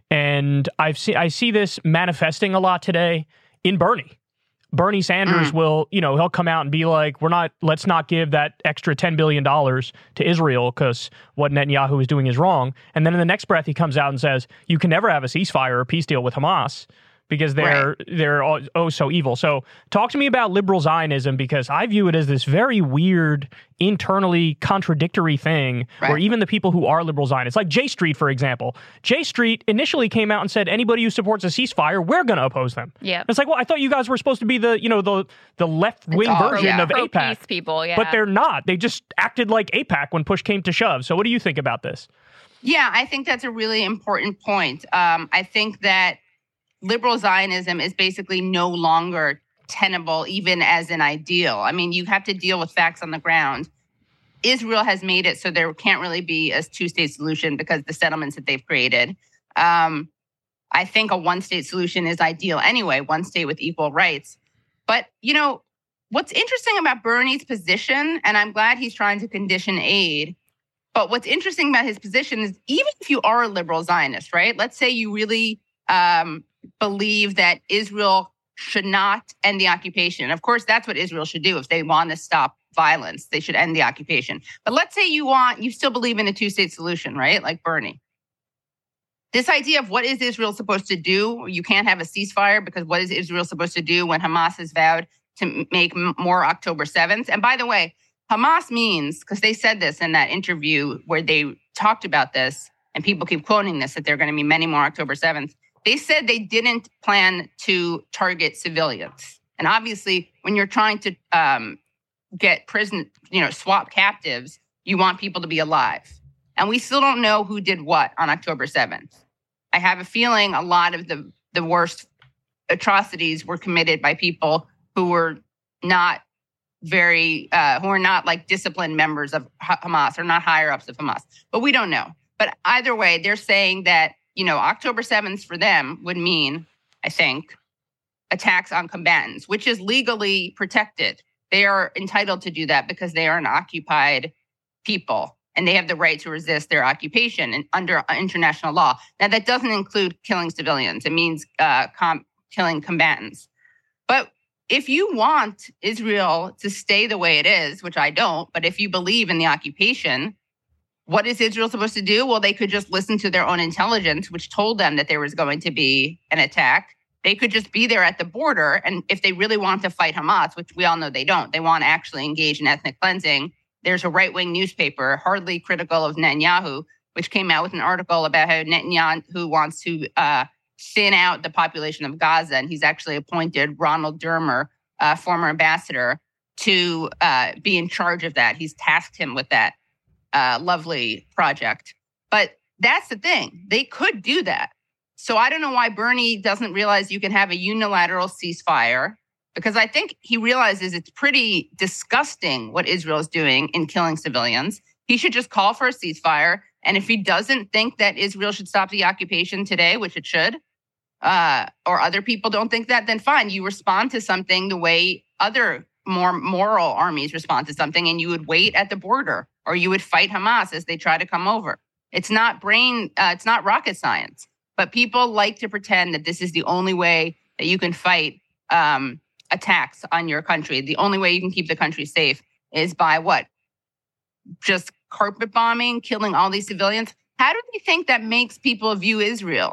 And I see this manifesting a lot today in Bernie. Bernie Sanders will, he'll come out and be like, let's not give that extra $10 billion to Israel because what Netanyahu is doing is wrong. And then in the next breath, he comes out and says, you can never have a ceasefire or peace deal with Hamas because they're oh so evil. So talk to me about liberal Zionism, because I view it as this very weird, internally contradictory thing where even the people who are liberal Zionists, like J Street, for example, J Street initially came out and said, anybody who supports a ceasefire, we're going to oppose them. Yeah. It's like, well, I thought you guys were supposed to be the left-wing version of AIPAC. Peace people, But they're not. They just acted like AIPAC when push came to shove. So what do you think about this? Yeah, I think that's a really important point. I think that liberal Zionism is basically no longer tenable, even as an ideal. I mean, you have to deal with facts on the ground. Israel has made it so there can't really be a two-state solution because the settlements that they've created. I think a one-state solution is ideal anyway, one state with equal rights. But, what's interesting about Bernie's position, and I'm glad he's trying to condition aid, but what's interesting about his position is even if you are a liberal Zionist, right? Let's say you really believe that Israel should not end the occupation. Of course, that's what Israel should do. If they want to stop violence, they should end the occupation. But let's say you still believe in a two-state solution, right? Like Bernie. This idea of what is Israel supposed to do? You can't have a ceasefire because what is Israel supposed to do when Hamas has vowed to make more October 7th? And by the way, Hamas means, because they said this in that interview where they talked about this, and people keep quoting this, that there are going to be many more October 7th. They said they didn't plan to target civilians. And obviously, when you're trying to get swap captives, you want people to be alive. And we still don't know who did what on October 7th. I have a feeling a lot of the worst atrocities were committed by people who were not like disciplined members of Hamas or not higher ups of Hamas. But we don't know. But either way, they're saying that October 7th for them would mean, I think, attacks on combatants, which is legally protected. They are entitled to do that because they are an occupied people and they have the right to resist their occupation and under international law. Now, that doesn't include killing civilians. It means killing combatants. But if you want Israel to stay the way it is, which I don't, but if you believe in the occupation, what is Israel supposed to do? Well, they could just listen to their own intelligence, which told them that there was going to be an attack. They could just be there at the border. And if they really want to fight Hamas, which we all know they don't, they want to actually engage in ethnic cleansing. There's a right-wing newspaper, hardly critical of Netanyahu, which came out with an article about how Netanyahu wants to thin out the population of Gaza. And he's actually appointed Ronald Dermer, former ambassador, to be in charge of that. He's tasked him with that lovely project. But that's the thing. They could do that. So I don't know why Bernie doesn't realize you can have a unilateral ceasefire, because I think he realizes it's pretty disgusting what Israel is doing in killing civilians. He should just call for a ceasefire. And if he doesn't think that Israel should stop the occupation today, which it should, or other people don't think that, then fine. You respond to something the way other more moral armies respond to something, and you would wait at the border, or you would fight Hamas as they try to come over. It's not it's not rocket science, but people like to pretend that this is the only way that you can fight attacks on your country. The only way you can keep the country safe is by what? Just carpet bombing, killing all these civilians? How do they think that makes people view Israel?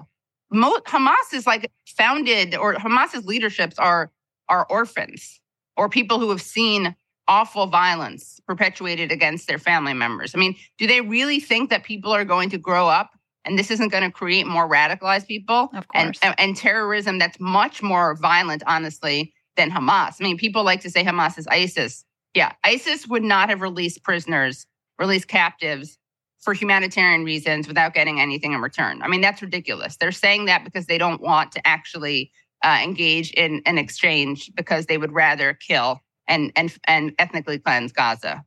Hamas is like founded, or Hamas's leaderships are orphans or people who have seen awful violence perpetuated against their family members. I mean, do they really think that people are going to grow up and this isn't going to create more radicalized people? Of course. And terrorism that's much more violent, honestly, than Hamas. I mean, people like to say Hamas is ISIS. Yeah, ISIS would not have released prisoners, released captives for humanitarian reasons without getting anything in return. I mean, that's ridiculous. They're saying that because they don't want to actually engage in an exchange, because they would rather kill and ethnically cleanse Gaza.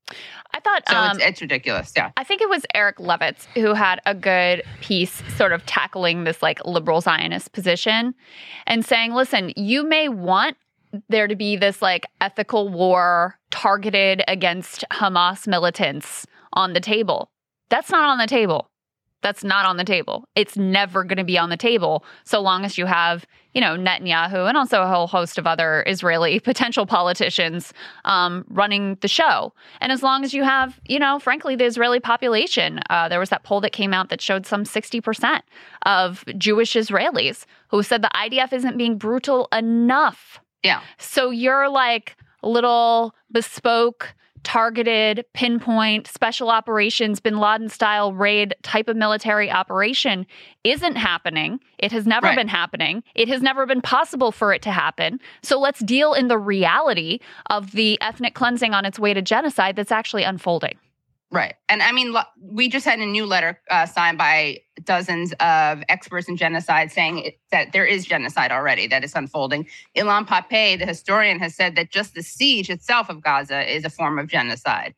I thought so. It's ridiculous. Yeah, I think it was Eric Levitz who had a good piece, sort of tackling this like liberal Zionist position, and saying, "Listen, you may want there to be this like ethical war targeted against Hamas militants on the table. That's not on the table. That's not on the table. It's never going to be on the table so long as you have, Netanyahu and also a whole host of other Israeli potential politicians running the show. And as long as you have, frankly, the Israeli population, there was that poll that came out that showed some 60% of Jewish Israelis who said the IDF isn't being brutal enough. Yeah. So you're like little bespoke, targeted, pinpoint, special operations, bin Laden style raid type of military operation isn't happening. It has never been happening. It has never been possible for it to happen. So let's deal in the reality of the ethnic cleansing on its way to genocide that's actually unfolding. Right. And I mean, we just had a new letter signed by dozens of experts in genocide saying that there is genocide already that is unfolding. Ilan Pappé, the historian, has said that just the siege itself of Gaza is a form of genocide.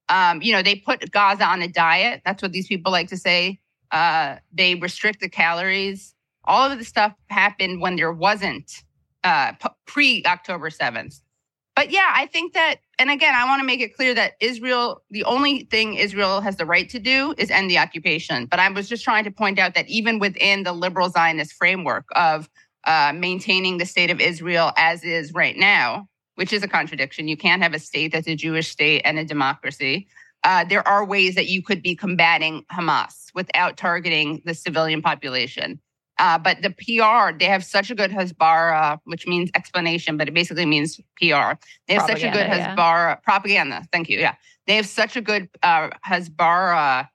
They put Gaza on a diet. That's what these people like to say. They restrict the calories. All of this stuff happened when there wasn't pre-October 7th. But yeah, I think that, and again, I want to make it clear that Israel, the only thing Israel has the right to do is end the occupation. But I was just trying to point out that even within the liberal Zionist framework of maintaining the state of Israel as is right now, which is a contradiction, you can't have a state that's a Jewish state and a democracy. There are ways that you could be combating Hamas without targeting the civilian population. But the PR, they have such a good Hasbara, which means explanation, but it basically means PR. They have such a good Hasbara, propaganda. Thank you. Yeah. They have such a good Hasbara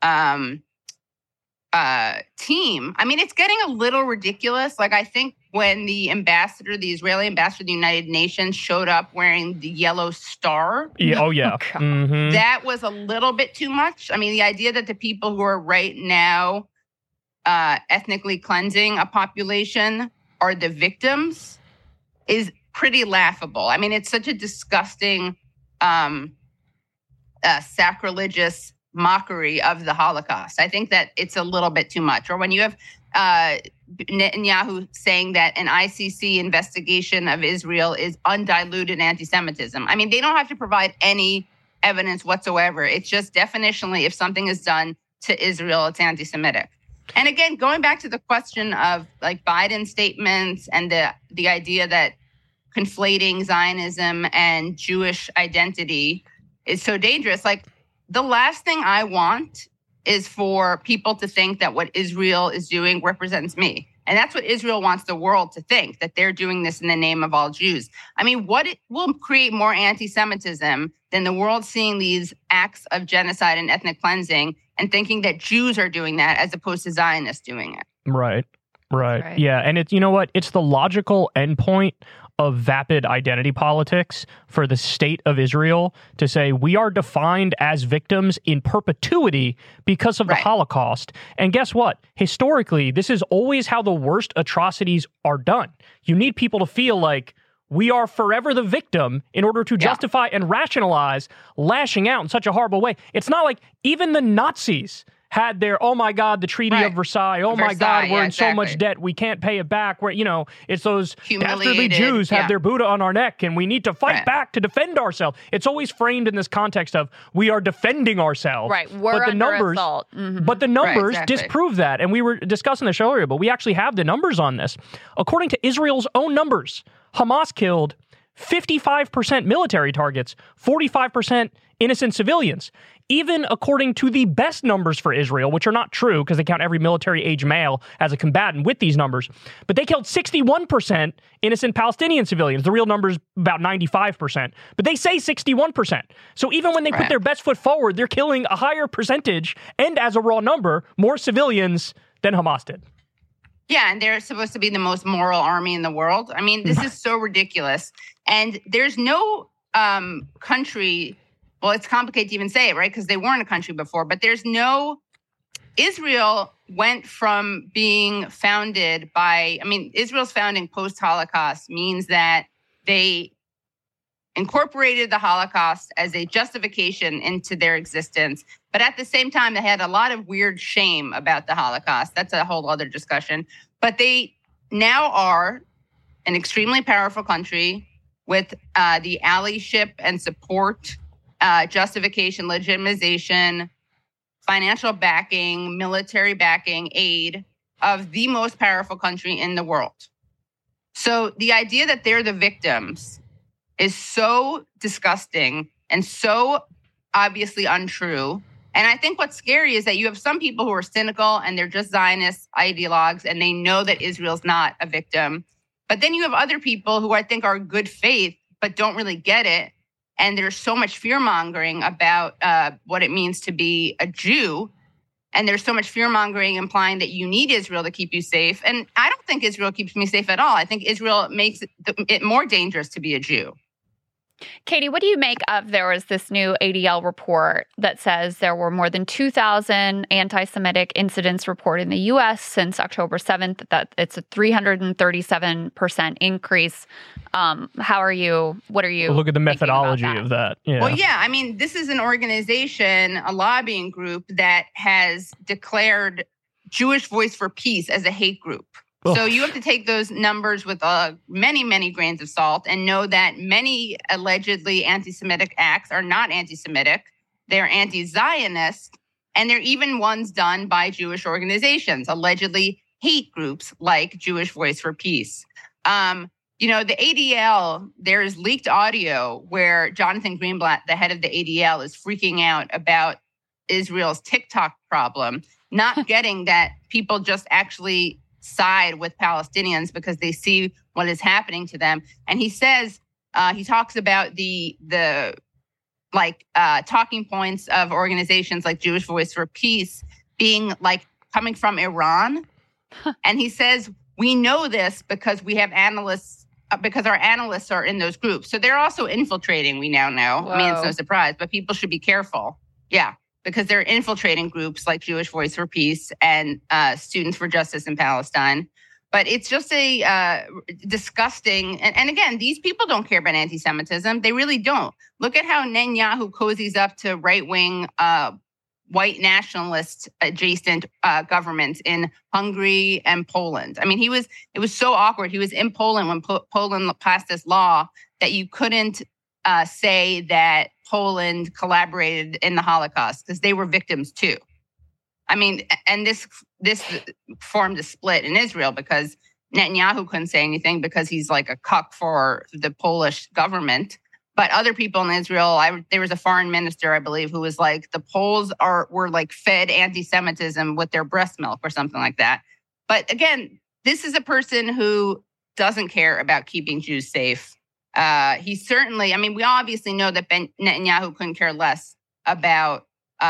team. I mean, it's getting a little ridiculous. Like, I think when the Israeli ambassador to the United Nations showed up wearing the yellow star. Yeah, oh, yeah. Mm-hmm. That was a little bit too much. I mean, the idea that the people who are right now ethnically cleansing a population are the victims is pretty laughable. I mean, it's such a disgusting, sacrilegious mockery of the Holocaust. I think that it's a little bit too much. Or when you have Netanyahu saying that an ICC investigation of Israel is undiluted anti-Semitism. I mean, they don't have to provide any evidence whatsoever. It's just definitionally, if something is done to Israel, it's anti-Semitic. And again, going back to the question of like Biden's statements and the idea that conflating Zionism and Jewish identity is so dangerous. Like, the last thing I want is for people to think that what Israel is doing represents me. And that's what Israel wants the world to think, that they're doing this in the name of all Jews. I mean, what it will create more anti-Semitism than the world seeing these acts of genocide and ethnic cleansing and thinking that Jews are doing that as opposed to Zionists doing it. Right. Yeah. And it's, you know what? It's the logical endpoint of vapid identity politics for the state of Israel to say we are defined as victims in perpetuity because of the Holocaust. And guess what? Historically, this is always how the worst atrocities are done. You need people to feel like we are forever the victim in order to justify and rationalize lashing out in such a horrible way. It's not like even the Nazis had their, oh my God, the Treaty of Versailles. Oh my God, we're in so much debt. We can't pay it back. Where, it's those dastardly Jews have their Buddha on our neck and we need to fight back to defend ourselves. It's always framed in this context of we are defending ourselves. Right. We're under assault. Mm-hmm. But the numbers disprove that. And we were discussing the show earlier, but we actually have the numbers on this. According to Israel's own numbers, Hamas killed 55% military targets, 45% innocent civilians. Even according to the best numbers for Israel, which are not true because they count every military-age male as a combatant with these numbers, but they killed 61% innocent Palestinian civilians. The real number is about 95%, but they say 61%. So even when they put their best foot forward, they're killing a higher percentage and, as a raw number, more civilians than Hamas did. Yeah, and they're supposed to be the most moral army in the world. I mean, this is so ridiculous. And there's no country... Well, it's complicated to even say it, right? Because they weren't a country before. But Israel went from being founded by, Israel's founding post-Holocaust means that they incorporated the Holocaust as a justification into their existence. But at the same time, they had a lot of weird shame about the Holocaust. That's a whole other discussion. But they now are an extremely powerful country with the allyship and support, justification, legitimization, financial backing, military backing, aid of the most powerful country in the world. So the idea that they're the victims is so disgusting and so obviously untrue. And I think what's scary is that you have some people who are cynical and they're just Zionist ideologues and they know that Israel's not a victim. But then you have other people who I think are good faith but don't really get it. And there's so much fear-mongering about what it means to be a Jew. And there's so much fear-mongering implying that you need Israel to keep you safe. And I don't think Israel keeps me safe at all. I think Israel makes it more dangerous to be a Jew. Katie, what do you make of, there was this new ADL report that says there were more than 2,000 anti-Semitic incidents reported in the U.S. since October 7th, that it's a 337% increase. What are you look at the methodology of that. Yeah. Well, yeah, this is an organization, a lobbying group that has declared Jewish Voice for Peace as a hate group. So you have to take those numbers with many, many grains of salt and know that many allegedly anti-Semitic acts are not anti-Semitic. They're anti-Zionist, and they're even ones done by Jewish organizations, allegedly hate groups like Jewish Voice for Peace. The ADL, there's leaked audio where Jonathan Greenblatt, the head of the ADL, is freaking out about Israel's TikTok problem, not getting that people just actually side with Palestinians because they see what is happening to them. And he says, he talks about the talking points of organizations like Jewish Voice for Peace being like coming from Iran. And he says, we know this because we have analysts, because our analysts are in those groups. So they're also infiltrating, we now know. Whoa. It's no surprise, but people should be careful. Yeah. Because they're infiltrating groups like Jewish Voice for Peace and Students for Justice in Palestine. But it's just a disgusting, and again, these people don't care about anti-Semitism. They really don't. Look at how Netanyahu cozies up to right-wing, white nationalist adjacent governments in Hungary and Poland. It was so awkward. He was in Poland when Poland passed this law that you couldn't say that Poland collaborated in the Holocaust because they were victims too. And this formed a split in Israel because Netanyahu couldn't say anything because he's like a cuck for the Polish government. But other people in Israel, there was a foreign minister, I believe, who was like, the Poles were like fed anti-Semitism with their breast milk or something like that. But again, this is a person who doesn't care about keeping Jews safe. He certainly, we obviously know that Netanyahu couldn't care less about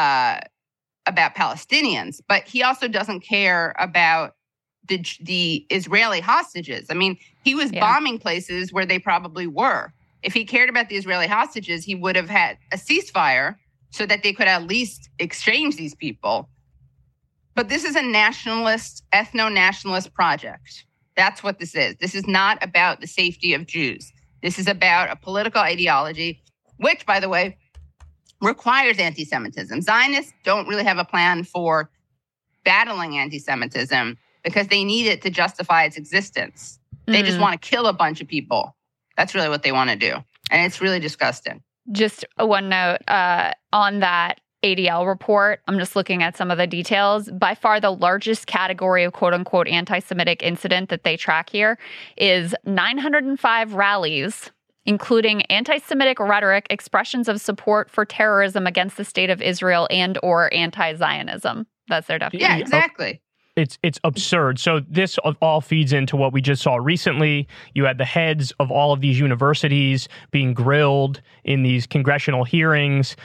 Palestinians, but he also doesn't care about the Israeli hostages. He was bombing places where they probably were. If he cared about the Israeli hostages, he would have had a ceasefire so that they could at least exchange these people. But this is a nationalist, ethno-nationalist project. That's what this is. This is not about the safety of Jews. This is about a political ideology, which, by the way, requires anti-Semitism. Zionists don't really have a plan for battling anti-Semitism because they need it to justify its existence. They just want to kill a bunch of people. That's really what they want to do. And it's really disgusting. Just one note on that ADL report. I'm just looking at some of the details. By far, the largest category of quote-unquote anti-Semitic incident that they track here is 905 rallies including anti-Semitic rhetoric, expressions of support for terrorism against the state of Israel, and or anti-Zionism. That's their definition. Yeah, exactly. It's absurd. So this all feeds into what we just saw recently. You had the heads of all of these universities being grilled in these congressional hearings.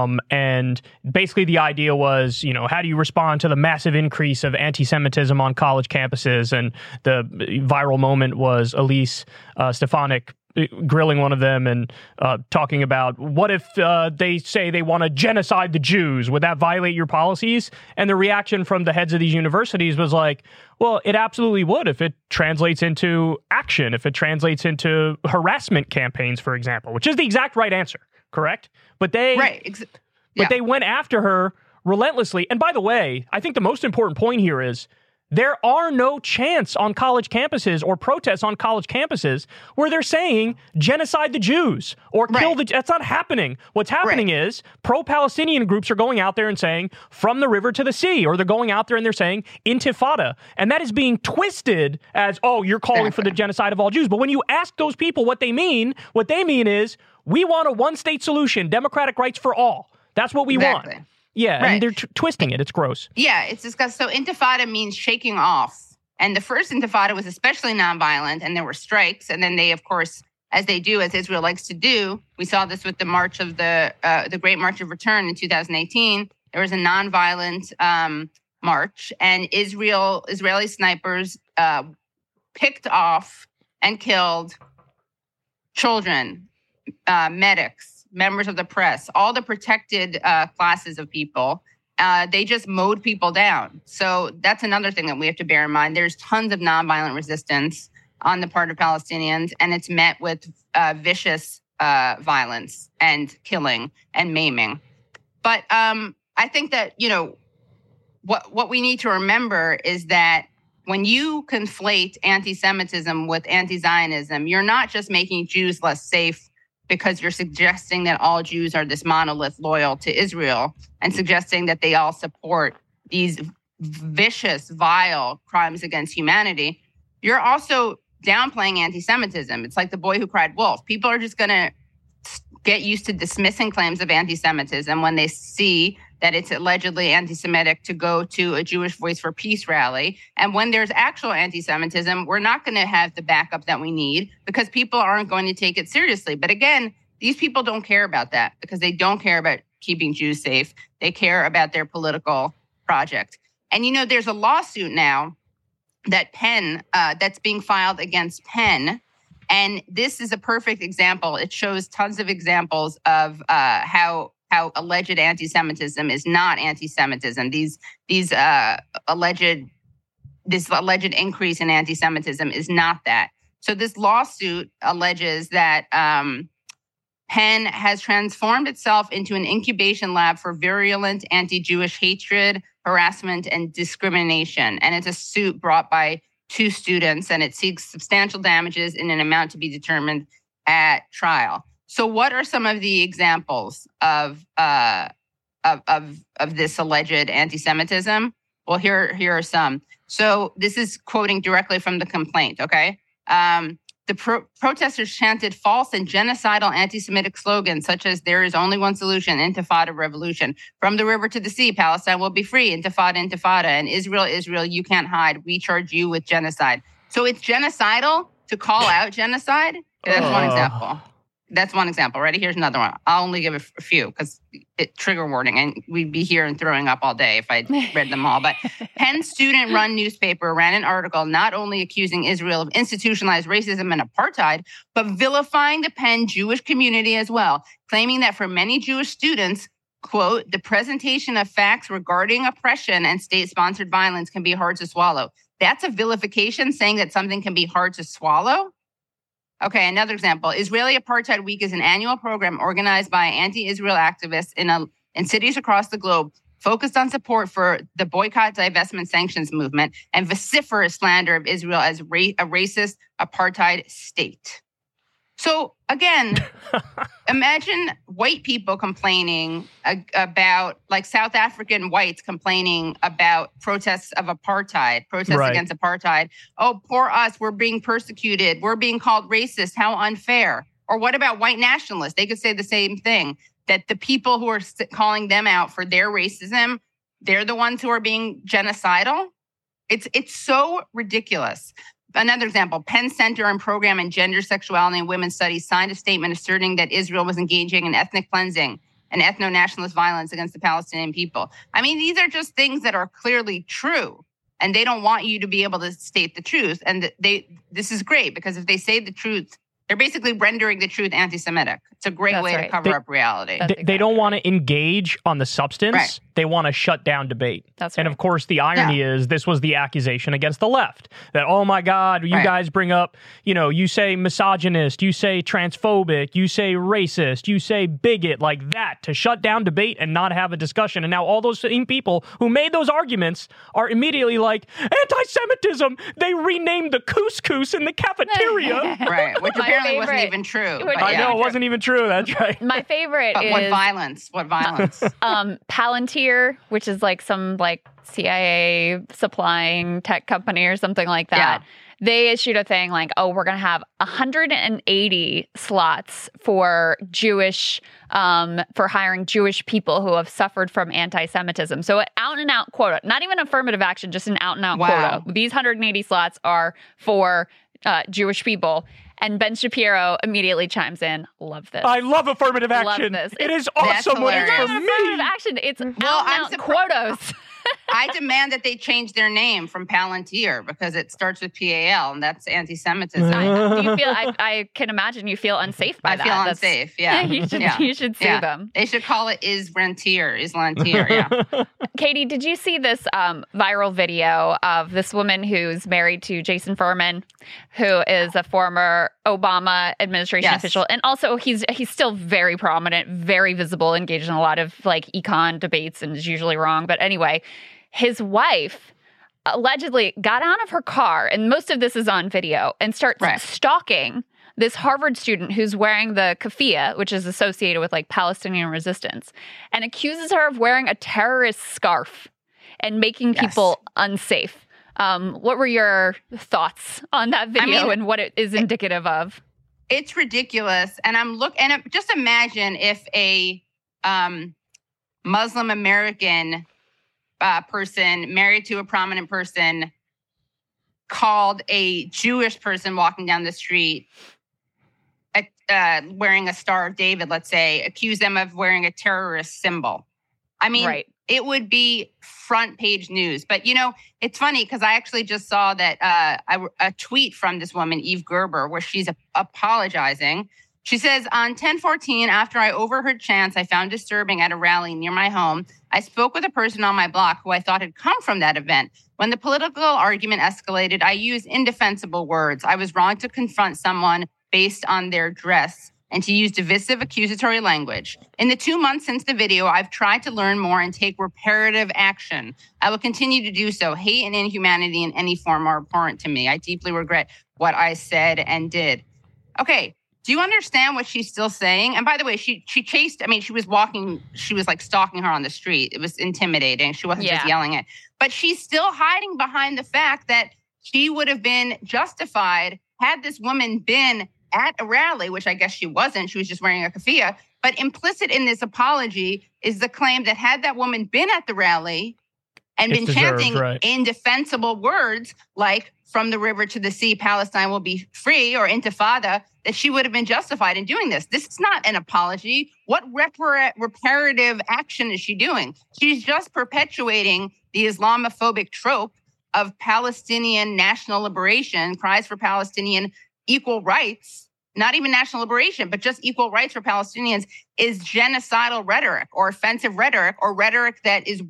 And basically the idea was, how do you respond to the massive increase of anti-Semitism on college campuses? And the viral moment was Elise Stefanik grilling one of them and talking about, what if they say they want to genocide the Jews? Would that violate your policies? And the reaction from the heads of these universities was like, well, it absolutely would if it translates into action, if it translates into harassment campaigns, for example, which is the exact right answer, correct? But they they went after her relentlessly. And by the way, I think the most important point here is there are no chants on college campuses or protests on college campuses where they're saying genocide the Jews or kill the... That's not happening. What's happening is pro-Palestinian groups are going out there and saying from the river to the sea, or they're going out there and they're saying intifada. And that is being twisted as, oh, you're calling for the genocide of all Jews. But when you ask those people what they mean is we want a one-state solution, democratic rights for all. That's what we want. Yeah, and they're twisting it. It's gross. Yeah, it's disgusting. So intifada means shaking off. And the first intifada was especially nonviolent, and there were strikes. And then they, of course, as they do, as Israel likes to do, we saw this with the march of the Great March of Return in 2018. There was a nonviolent march, and Israeli snipers picked off and killed children, medics, members of the press, all the protected classes of people. They just mowed people down. So that's another thing that we have to bear in mind. There's tons of nonviolent resistance on the part of Palestinians, and it's met with vicious violence and killing and maiming. But I think that, what we need to remember is that when you conflate anti-Semitism with anti-Zionism, you're not just making Jews less safe because you're suggesting that all Jews are this monolith loyal to Israel and suggesting that they all support these vicious, vile crimes against humanity. You're also downplaying anti-Semitism. It's like the boy who cried wolf. People are just going to get used to dismissing claims of anti-Semitism when they see that it's allegedly anti-Semitic to go to a Jewish Voice for Peace rally. And when there's actual anti-Semitism, we're not going to have the backup that we need because people aren't going to take it seriously. But again, these people don't care about that because they don't care about keeping Jews safe. They care about their political project. And, there's a lawsuit now that Penn, that's being filed against Penn. And this is a perfect example. It shows tons of examples of how alleged anti-Semitism is not anti-Semitism. This alleged increase in anti-Semitism is not that. So this lawsuit alleges that Penn has transformed itself into an incubation lab for virulent anti-Jewish hatred, harassment, and discrimination. And it's a suit brought by 2 students, and it seeks substantial damages in an amount to be determined at trial. So what are some of the examples of this alleged anti-Semitism? Well, here are some. So this is quoting directly from the complaint, okay? The protesters chanted false and genocidal anti-Semitic slogans such as "There is only one solution, Intifada revolution. From the river to the sea, Palestine will be free, Intifada, Intifada. And Israel, Israel, you can't hide. We charge you with genocide." So it's genocidal to call out genocide? That's one example. That's one example. Ready? Here's another one. I'll only give a few because trigger warning, and we'd be here and throwing up all day if I read them all. But Penn student-run newspaper ran an article not only accusing Israel of institutionalized racism and apartheid, but vilifying the Penn Jewish community as well, claiming that for many Jewish students, quote, "the presentation of facts regarding oppression and state-sponsored violence can be hard to swallow." That's a vilification, saying that something can be hard to swallow? Okay, another example. Israeli Apartheid Week is an annual program organized by anti-Israel activists in cities across the globe, focused on support for the boycott, divestment, sanctions movement, and vociferous slander of Israel as a racist apartheid state. So again, imagine white people complaining about, like South African whites complaining about protests of apartheid, protests against apartheid. Oh, poor us, we're being persecuted. We're being called racist. How unfair. Or what about white nationalists? They could say the same thing, that the people who are calling them out for their racism, they're the ones who are being genocidal. It's so ridiculous. Another example, Penn Center and Program in Gender, Sexuality, and Women's Studies signed a statement asserting that Israel was engaging in ethnic cleansing and ethno-nationalist violence against the Palestinian people. I mean, these are just things that are clearly true, and they don't want you to be able to state the truth. And this is great, because if they say the truth, they're basically rendering the truth anti-Semitic. It's a great way to cover up reality. They don't want to engage on the substance. Right. They want to shut down debate. That's right. And of course, the irony is this was the accusation against the left. That, oh my God, you guys bring up, you say misogynist, you say transphobic, you say racist, you say bigot, like that, to shut down debate and not have a discussion. And now all those same people who made those arguments are immediately like, anti-Semitism, they renamed the couscous in the cafeteria. Right, which apparently wasn't even true. I know, it wasn't even true. That's right. My favorite but is... What violence? Palantir, which is like some CIA supplying tech company or something like that. Yeah. They issued a thing like, we're going to have 180 slots for for hiring Jewish people who have suffered from anti-Semitism. So an out-and-out quota, not even affirmative action, just an out-and-out quota. These 180 slots are for Jewish people. And Ben Shapiro immediately chimes in, love this. I love affirmative action. Love this. It is awesome when it's for me. Affirmative action. It's out-and-out quotas. I demand that they change their name from Palantir, because it starts with PAL, and that's anti-Semitism. Do you feel? I can imagine you feel unsafe by that. I feel unsafe. Yeah, you should sue them. They should call it Islantier. Yeah. Katie, did you see this viral video of this woman who's married to Jason Furman, who is a former Obama administration official, and also he's still very prominent, very visible, engaged in a lot of econ debates, and is usually wrong. But anyway, his wife allegedly got out of her car, and most of this is on video, and starts stalking this Harvard student who's wearing the keffiyeh, which is associated with Palestinian resistance, and accuses her of wearing a terrorist scarf and making people unsafe. What were your thoughts on that video and what it is indicative of? It's ridiculous. And just imagine if a Muslim American person married to a prominent person called a Jewish person walking down the street wearing a Star of David, let's say, accuse them of wearing a terrorist symbol. I mean, it would be front page news. But, it's funny because I actually just saw that a tweet from this woman, Eve Gerber, where she's apologizing. She says, on 10/14, after I overheard chants I found disturbing at a rally near my home, I spoke with a person on my block who I thought had come from that event. When the political argument escalated, I used indefensible words. I was wrong to confront someone based on their dress and to use divisive accusatory language. In the 2 months since the video, I've tried to learn more and take reparative action. I will continue to do so. Hate and inhumanity in any form are abhorrent to me. I deeply regret what I said and did. Okay. Do you understand what she's still saying? And by the way, she was walking, she was stalking her on the street. It was intimidating. She wasn't just yelling it. But she's still hiding behind the fact that she would have been justified had this woman been at a rally, which I guess she wasn't. She was just wearing a keffiyeh. But implicit in this apology is the claim that had that woman been at the rally and been chanting indefensible words like from the river to the sea, Palestine will be free, or Intifada, that she would have been justified in doing this. This is not an apology. What reparative action is she doing? She's just perpetuating the Islamophobic trope of Palestinian national liberation, cries for Palestinian equal rights, not even national liberation, but just equal rights for Palestinians, is genocidal rhetoric or offensive rhetoric, or rhetoric that is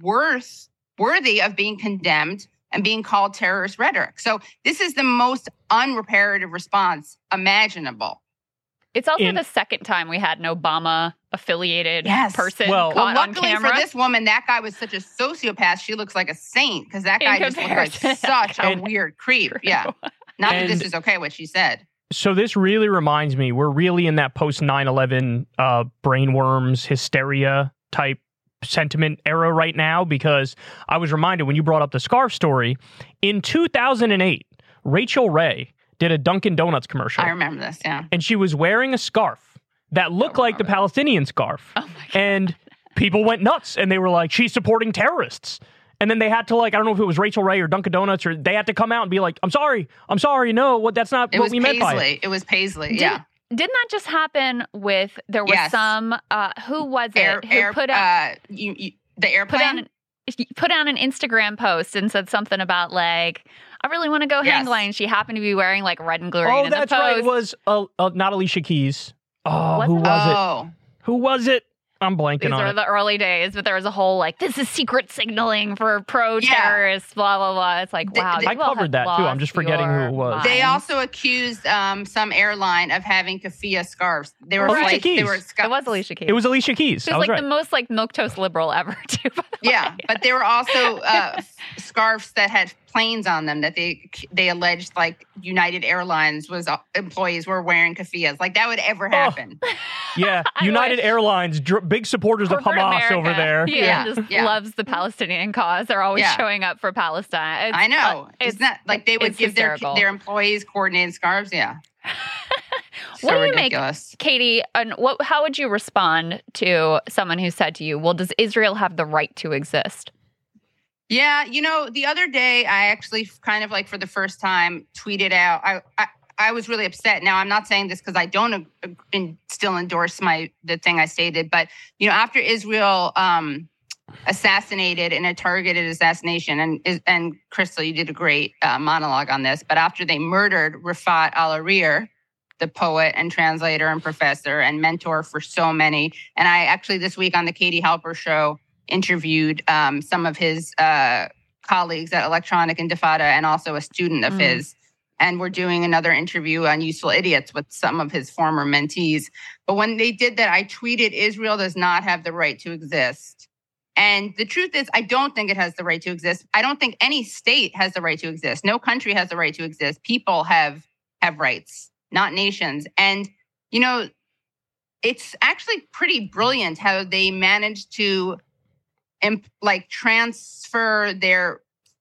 worthy of being condemned and being called terrorist rhetoric. So this is the most unreparative response imaginable. It's also the second time we had an Obama-affiliated person caught on camera. Luckily for this woman, that guy was such a sociopath, she looks like a saint, because that guy just looked like such a weird creep. True. Yeah. Not that this is okay, what she said. So this really reminds me, we're really in that post 9/11 brainworms, hysteria type sentiment era right now, because I was reminded when you brought up the scarf story, in 2008, Rachel Ray did a Dunkin' Donuts commercial. I remember this, yeah. And she was wearing a scarf that looked like the Palestinian scarf. Oh my God. And people went nuts, and they were like, she's supporting terrorists. And then they had to, like, I don't know if it was Rachel Ray or Dunkin' Donuts, or they had to come out and be like, I'm sorry, no, that's not what we meant by it. It was Paisley, yeah. Didn't that just happen with, there was some, who was it? Who put out, the airplane? Put out an Instagram post and said something about, like, I really want to go hang gliding. She happened to be wearing, like, red and green in the post. Oh, that's right. It was not Alicia Keys. Oh, who was it? Who was it? I'm blanking on it. These are the early days, but there was a whole, like, this is secret signaling for pro-terrorists, blah, blah, blah. It's like, wow. I covered that, too. I'm just forgetting who it was. Mind. They also accused some airline of having keffiyeh scarves. They were Alicia Keys. It was Alicia Keys. It was Alicia Keys. She was, like, the most, like, milquetoast liberal ever, too, by the way. But there were also scarves that had planes on them that they alleged, like, United Airlines employees were wearing keffiyehs. Like, that would ever happen. Yeah, United Airlines, big supporters of Hamas America. over there. Loves the Palestinian cause. They're always showing up for Palestine. I know. It's not like they would give their employees coordinated scarves. Yeah. What do you ridiculous. make, Katie, and how would you respond to someone who said to you, well, does Israel have the right to exist? Yeah, the other day I actually kind of like for the first time tweeted out, I was really upset. Now, I'm not saying this because I don't still endorse the thing I stated, but, after Israel assassinated in a targeted assassination, and Crystal, you did a great monologue on this, but after they murdered Rafat Al-Arir, the poet and translator and professor and mentor for so many, and I actually this week on the Katie Halper show interviewed some of his colleagues at Electronic Intifada and also a student of his. And we're doing another interview on Useful Idiots with some of his former mentees. But when they did that, I tweeted, Israel does not have the right to exist. And the truth is, I don't think it has the right to exist. I don't think any state has the right to exist. No country has the right to exist. People have rights, not nations. And, it's actually pretty brilliant how they managed to transfer their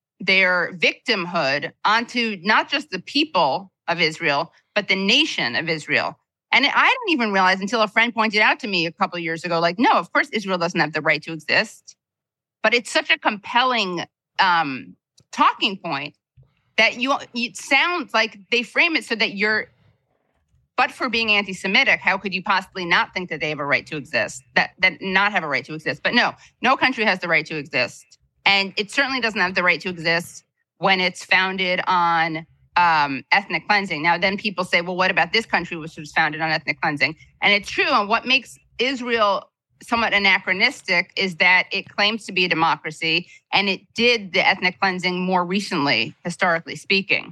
victimhood onto not just the people of Israel, but the nation of Israel. And I didn't even realize until a friend pointed out to me a couple of years ago, like, no, of course Israel doesn't have the right to exist. But it's such a compelling talking point that it sounds like they frame it so that but for being anti-Semitic, how could you possibly not think that they have a right to exist, that not have a right to exist? But no country has the right to exist. And it certainly doesn't have the right to exist when it's founded on ethnic cleansing. Now, then people say, well, what about this country, which was founded on ethnic cleansing? And it's true. And what makes Israel somewhat anachronistic is that it claims to be a democracy, and it did the ethnic cleansing more recently, historically speaking,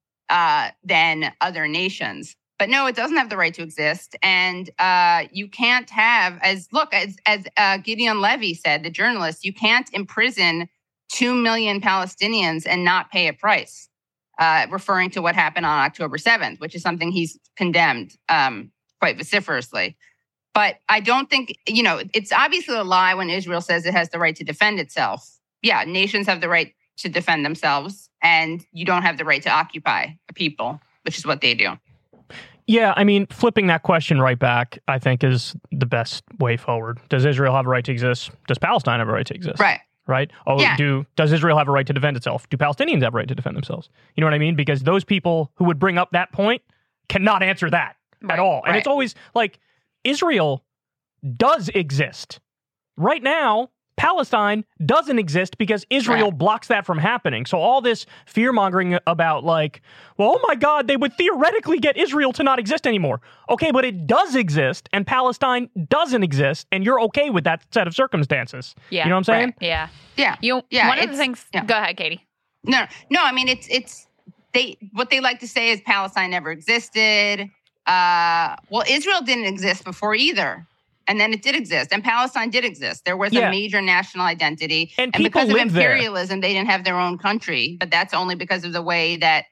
than other nations. But no, it doesn't have the right to exist. And you can't have, as Gideon Levy said, the journalist, you can't imprison 2 million Palestinians and not pay a price, referring to what happened on October 7th, which is something he's condemned quite vociferously. But I don't think, it's obviously a lie when Israel says it has the right to defend itself. Yeah, nations have the right to defend themselves, and you don't have the right to occupy a people, which is what they do. Yeah, I mean, flipping that question right back, I think, is the best way forward. Does Israel have a right to exist? Does Palestine have a right to exist? Right? Oh, yeah. Does Israel have a right to defend itself? Do Palestinians have a right to defend themselves? You know what I mean? Because those people who would bring up that point cannot answer that at all. And it's always like, Israel does exist. Right now, Palestine doesn't exist because Israel blocks that from happening. So all this fear-mongering about like, well, oh my God, they would theoretically get Israel to not exist anymore. Okay, but it does exist, and Palestine doesn't exist, and you're okay with that set of circumstances. Yeah. You know what I'm saying? Yeah. Yeah. One of the things... Yeah. Go ahead, Katie. No, I mean, what they like to say is Palestine never existed. Well, Israel didn't exist before either. And then it did exist. And Palestine did exist. There was a major national identity. And because of imperialism, they didn't have their own country. But that's only because of the way that,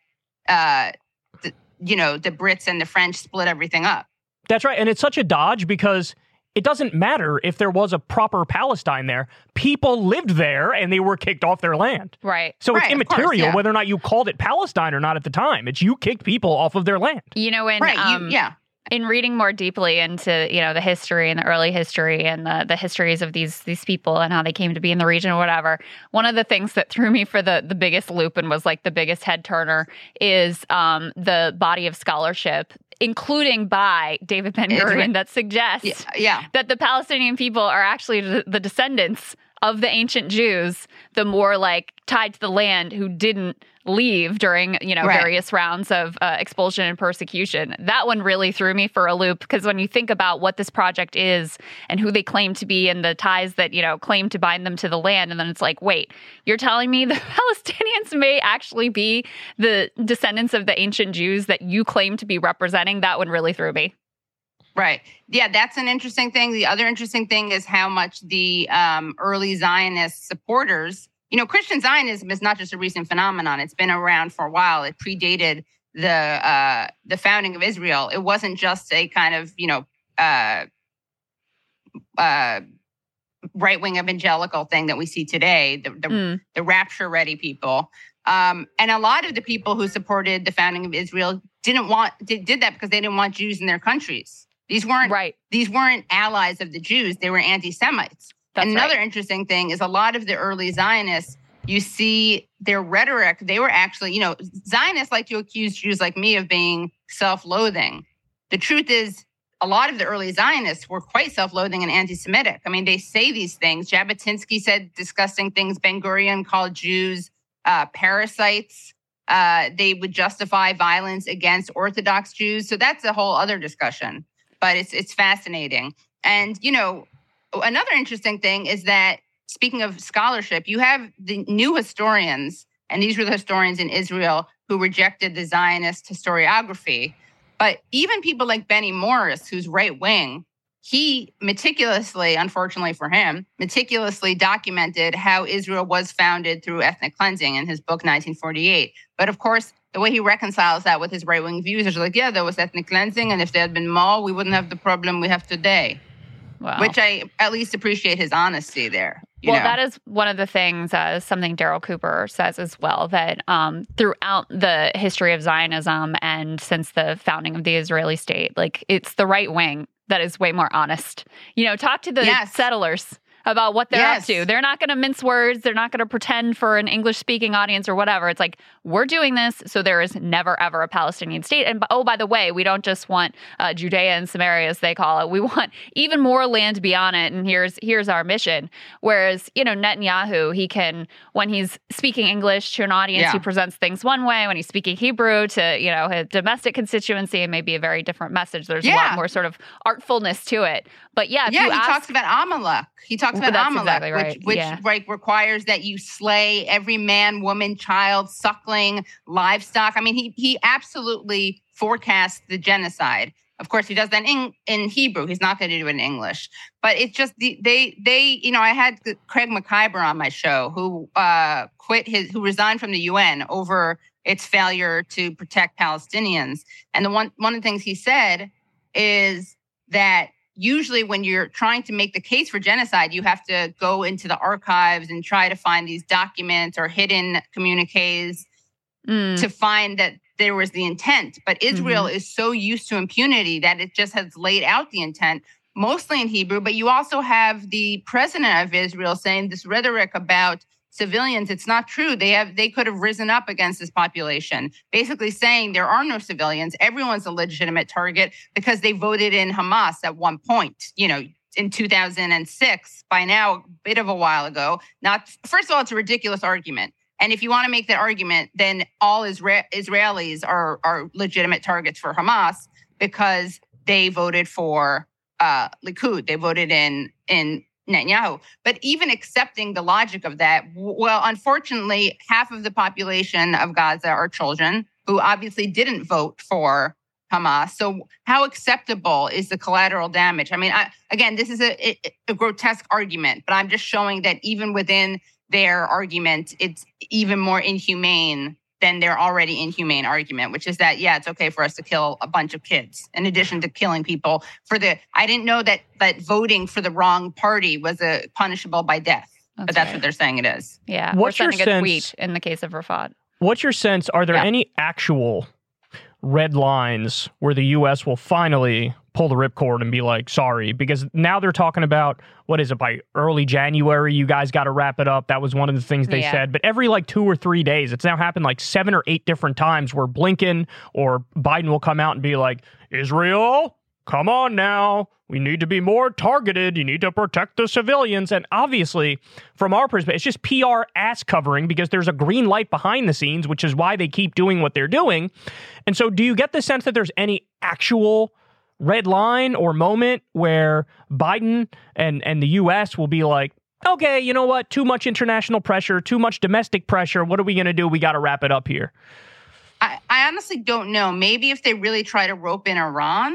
the Brits and the French split everything up. That's right. And it's such a dodge because it doesn't matter if there was a proper Palestine there. People lived there and they were kicked off their land. Right. So it's Right, of immaterial course, yeah. whether or not you called it Palestine or not at the time. It's you kicked people off of their land. You know, when Right. in reading more deeply into, you know, the history and the early history and the histories of these people and how they came to be in the region or whatever, one of the things that threw me for the biggest loop and was like the biggest head turner is the body of scholarship, including by David Ben-Gurion, that suggests that the Palestinian people are actually the descendants of the ancient Jews, the more like tied to the land, who didn't leave during, you know, various rounds of expulsion and persecution. That one really threw me for a loop, because when you think about what this project is and who they claim to be and the ties that, you know, claim to bind them to the land, and then it's like, wait, you're telling me the Palestinians may actually be the descendants of the ancient Jews that you claim to be representing? That one really threw me. Right. Yeah, that's an interesting thing. The other interesting thing is how much the early Zionist supporters, you know, Christian Zionism is not just a recent phenomenon. It's been around for a while. It predated the founding of Israel. It wasn't just a kind of, you know, right-wing evangelical thing that we see today, the rapture-ready people. And a lot of the people who supported the founding of Israel did that because they didn't want Jews in their countries. These weren't allies of the Jews. They were anti-Semites. And another interesting thing is a lot of the early Zionists, you see their rhetoric, they were actually, you know, Zionists like to accuse Jews like me of being self-loathing. The truth is, a lot of the early Zionists were quite self-loathing and anti-Semitic. I mean, they say these things. Jabotinsky said disgusting things. Ben-Gurion called Jews parasites. They would justify violence against Orthodox Jews. So that's a whole other discussion. But it's fascinating. And, you know, another interesting thing is that, speaking of scholarship, you have the new historians, and these were the historians in Israel who rejected the Zionist historiography. But even people like Benny Morris, who's right-wing, he meticulously, unfortunately for him, documented how Israel was founded through ethnic cleansing in his book, 1948. But of course, the way he reconciles that with his right-wing views is like, yeah, there was ethnic cleansing, and if there had been more, we wouldn't have the problem we have today. Wow. Which I at least appreciate his honesty there. Well, that is one of the things, something Daryl Cooper says as well, that throughout the history of Zionism and since the founding of the Israeli state, like, it's the right wing that is way more honest. You know, talk to the settlers about what they're up to. They're not going to mince words. They're not going to pretend for an English-speaking audience or whatever. It's like, we're doing this, so there is never, ever a Palestinian state. And, oh, by the way, we don't just want Judea and Samaria, as they call it. We want even more land beyond it, and here's our mission. Whereas, you know, Netanyahu, he can, when he's speaking English to an audience, he presents things one way. When he's speaking Hebrew to, you know, his domestic constituency, it may be a very different message. There's a lot more sort of artfulness to it. But he talks about Amalek. He talks about Amalek, exactly right. which like requires that you slay every man, woman, child, suckling, livestock. I mean, he absolutely forecasts the genocide. Of course, he does that in Hebrew. He's not going to do it in English. But it's just they you know, I had Craig McIver on my show who who resigned from the UN over its failure to protect Palestinians. And one of the things he said is that usually when you're trying to make the case for genocide, you have to go into the archives and try to find these documents or hidden communiques to find that there was the intent. But Israel is so used to impunity that it just has laid out the intent, mostly in Hebrew. But you also have the president of Israel saying this rhetoric about civilians. It's not true. They could have risen up against this population, basically saying there are no civilians. Everyone's a legitimate target because they voted in Hamas at one point, you know, in 2006, by now, a bit of a while ago. First of all, it's a ridiculous argument. And if you want to make that argument, then all Israelis are legitimate targets for Hamas because they voted for Likud. They voted in Netanyahu. But even accepting the logic of that, well, unfortunately, half of the population of Gaza are children who obviously didn't vote for Hamas. So how acceptable is the collateral damage? I mean, again, this is a grotesque argument, but I'm just showing that even within their argument, it's even more inhumane than their already inhumane argument, which is that, yeah, it's okay for us to kill a bunch of kids in addition to killing people I didn't know that voting for the wrong party was punishable by death. But that's what they're saying it is. Yeah. What's or your sending a sense, tweet in the case of Rafat. What's your sense? Are there any actual red lines where the U.S. will finally pull the ripcord and be like, sorry? Because now they're talking about, what is it, by early January, you guys got to wrap it up. That was one of the things they said. But every 2 or 3 days, it's now happened 7 or 8 different times where Blinken or Biden will come out and be like, Israel, come on now. We need to be more targeted. You need to protect the civilians. And obviously, from our perspective, it's just PR ass covering because there's a green light behind the scenes, which is why they keep doing what they're doing. And so do you get the sense that there's any actual red line or moment where Biden and the U.S. will be like, okay, you know what? Too much international pressure, too much domestic pressure. What are we going to do? We got to wrap it up here. I honestly don't know. Maybe if they really try to rope in Iran,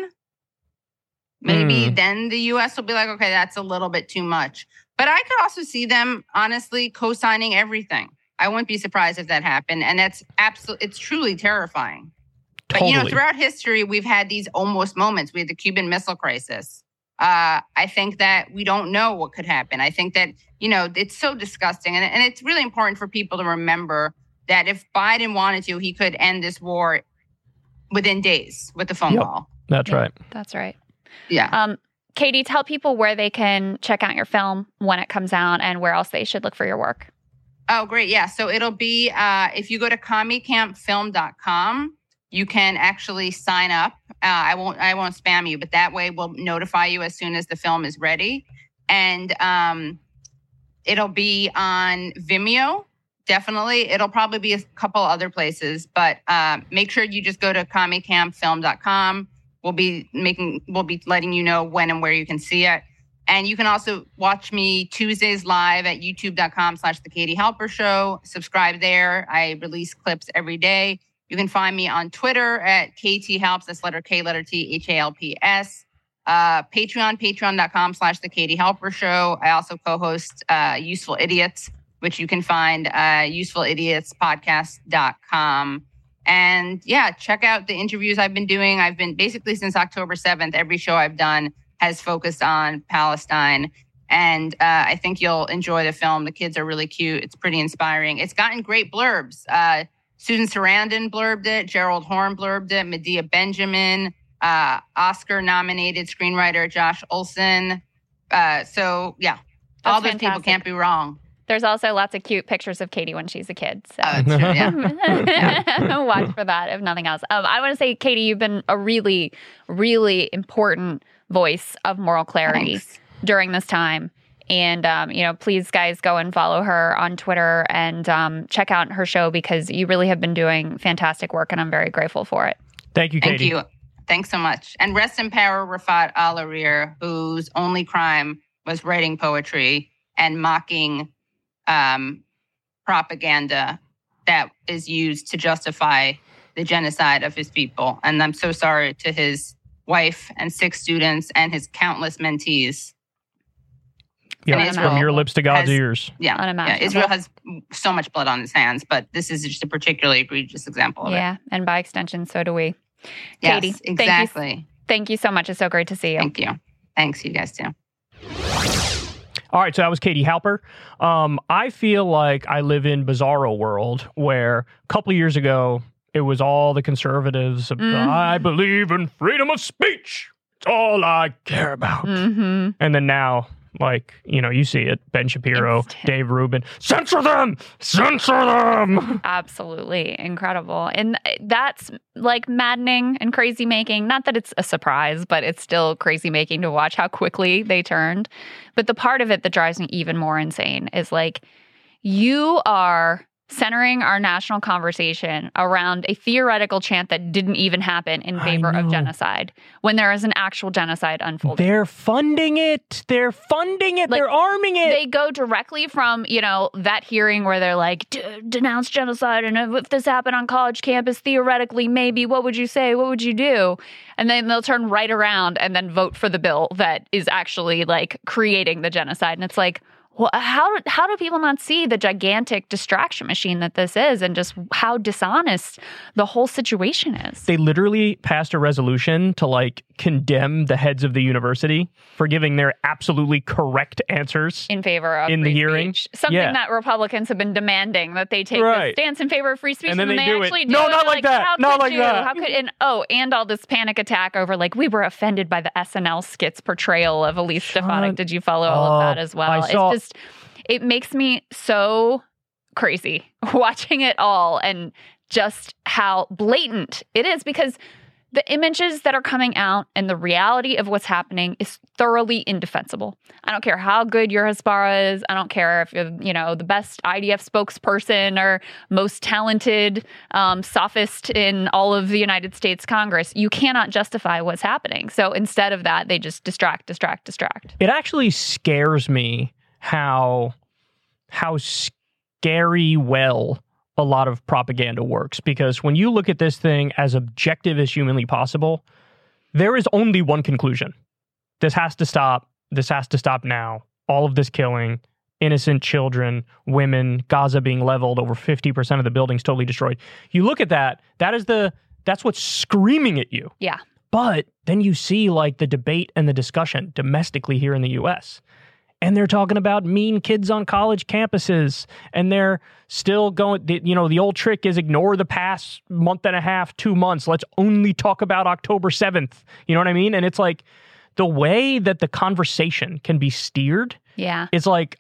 maybe then the U.S. will be like, okay, that's a little bit too much. But I could also see them, honestly, co-signing everything. I wouldn't be surprised if that happened. And it's truly terrifying. Totally. But, throughout history, we've had these almost moments. We had the Cuban Missile Crisis. I think that we don't know what could happen. I think that, it's so disgusting. And it's really important for people to remember that if Biden wanted to, he could end this war within days with a phone call. That's right. That's right. Yeah. Katie, tell people where they can check out your film when it comes out and where else they should look for your work. Oh, great. Yeah. So it'll be, if you go to commiecampfilm.com, you can actually sign up. I won't spam you, but that way we'll notify you as soon as the film is ready. And it'll be on Vimeo. Definitely. It'll probably be a couple other places, but make sure you just go to commiecampfilm.com. We'll be letting you know when and where you can see it. And you can also watch me Tuesdays live at youtube.com/The Katie Halper Show. Subscribe there. I release clips every day. You can find me on Twitter at KTHalps. That's letter K, letter T, HALPS. Patreon.com/The Katie Halper Show. I also co-host Useful Idiots, which you can find usefulidiotspodcast.com. And check out the interviews I've been doing. I've been basically since October 7th, every show I've done has focused on Palestine. And I think you'll enjoy the film. The kids are really cute. It's pretty inspiring. It's gotten great blurbs. Susan Sarandon blurbed it. Gerald Horn blurbed it. Medea Benjamin, Oscar-nominated screenwriter Josh Olson. All those fantastic. people can't be wrong. There's also lots of cute pictures of Katie when she's a kid. So true, yeah. watch for that, if nothing else. I want to say, Katie, you've been a really, really important voice of moral clarity during this time. And, please, guys, go and follow her on Twitter and check out her show because you really have been doing fantastic work, and I'm very grateful for it. Thank you, Katie. Thank you. Thanks so much. And rest in power, Rafat Al-Arir, whose only crime was writing poetry and mocking propaganda that is used to justify the genocide of his people. And I'm so sorry to his wife and 6 students and his countless mentees. Yeah, from your lips to God's ears. Yeah, Israel has so much blood on its hands, but this is just a particularly egregious example of it. Yeah, and by extension, so do we. Yes, Katie, exactly. Thank you so much. It's so great to see you. Thank you. Thanks, you guys too. All right, so that was Katie Halper. I feel like I live in bizarro world where a couple of years ago, it was all the conservatives. I believe in freedom of speech. It's all I care about. Mm-hmm. And then now, you see it. Ben Shapiro, Dave Rubin. Censor them! Censor them! Absolutely incredible. And that's maddening and crazy making. Not that it's a surprise, but it's still crazy making to watch how quickly they turned. But the part of it that drives me even more insane is you are centering our national conversation around a theoretical chant that didn't even happen in favor of genocide when there is an actual genocide unfolding. They're funding it. They're funding it. They're arming it. They go directly from, that hearing where they're like, denounce genocide. And if this happened on college campus, theoretically, maybe, what would you say? What would you do? And then they'll turn right around and then vote for the bill that is actually creating the genocide. And it's Well, how do people not see the gigantic distraction machine that this is and just how dishonest the whole situation is? They literally passed a resolution to like condemn the heads of the university for giving their absolutely correct answers in favor of in the hearing. Something that Republicans have been demanding, that they take the stance in favor of free speech, and then they do actually it. do No, it. not like that. Not like that. How could and all this panic attack over like we were offended by the SNL skits portrayal of Elise Stefanik. Did you follow all of that as well? It makes me so crazy watching it all and just how blatant it is, because the images that are coming out and the reality of what's happening is thoroughly indefensible. I don't care how good your Hasbara is. I don't care if you're, the best IDF spokesperson or most talented sophist in all of the United States Congress. You cannot justify what's happening. So instead of that, they just distract. It actually scares me how scary well a lot of propaganda works, because when you look at this thing as objective as humanly possible, there is only one conclusion. This has to stop. This has to stop now. All of this killing, innocent children, women, Gaza being leveled, over 50% of the buildings totally destroyed. You look at that, that's what's screaming at you. Yeah. But then you see like the debate and the discussion domestically here in the US. And they're talking about mean kids on college campuses. And they're still going, the old trick is ignore the past month and a half, 2 months. Let's only talk about October 7th. You know what I mean? And it's like the way that the conversation can be steered. Yeah. It's like,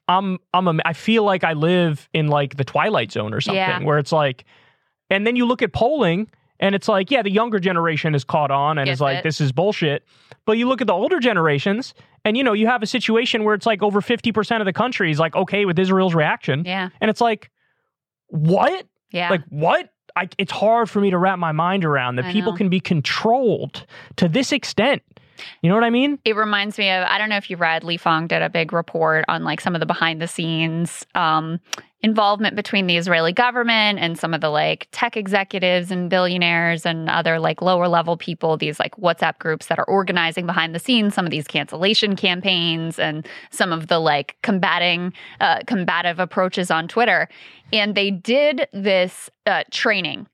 I feel like I live in like the Twilight Zone or something, where it's like, and then you look at polling and it's like, yeah, the younger generation is caught on and is like, this is bullshit. But you look at the older generations and, you have a situation where it's like over 50% of the country is like, okay with Israel's reaction. Yeah. And it's like, what? Yeah. Like, what? It's hard for me to wrap my mind around that people can be controlled to this extent. You know what I mean? It reminds me of, I don't know if you read, Li Fong did a big report on like some of the behind the scenes involvement between the Israeli government and some of the like tech executives and billionaires and other like lower level people, these like WhatsApp groups that are organizing behind the scenes, some of these cancellation campaigns and some of the like combative approaches on Twitter. And they did this training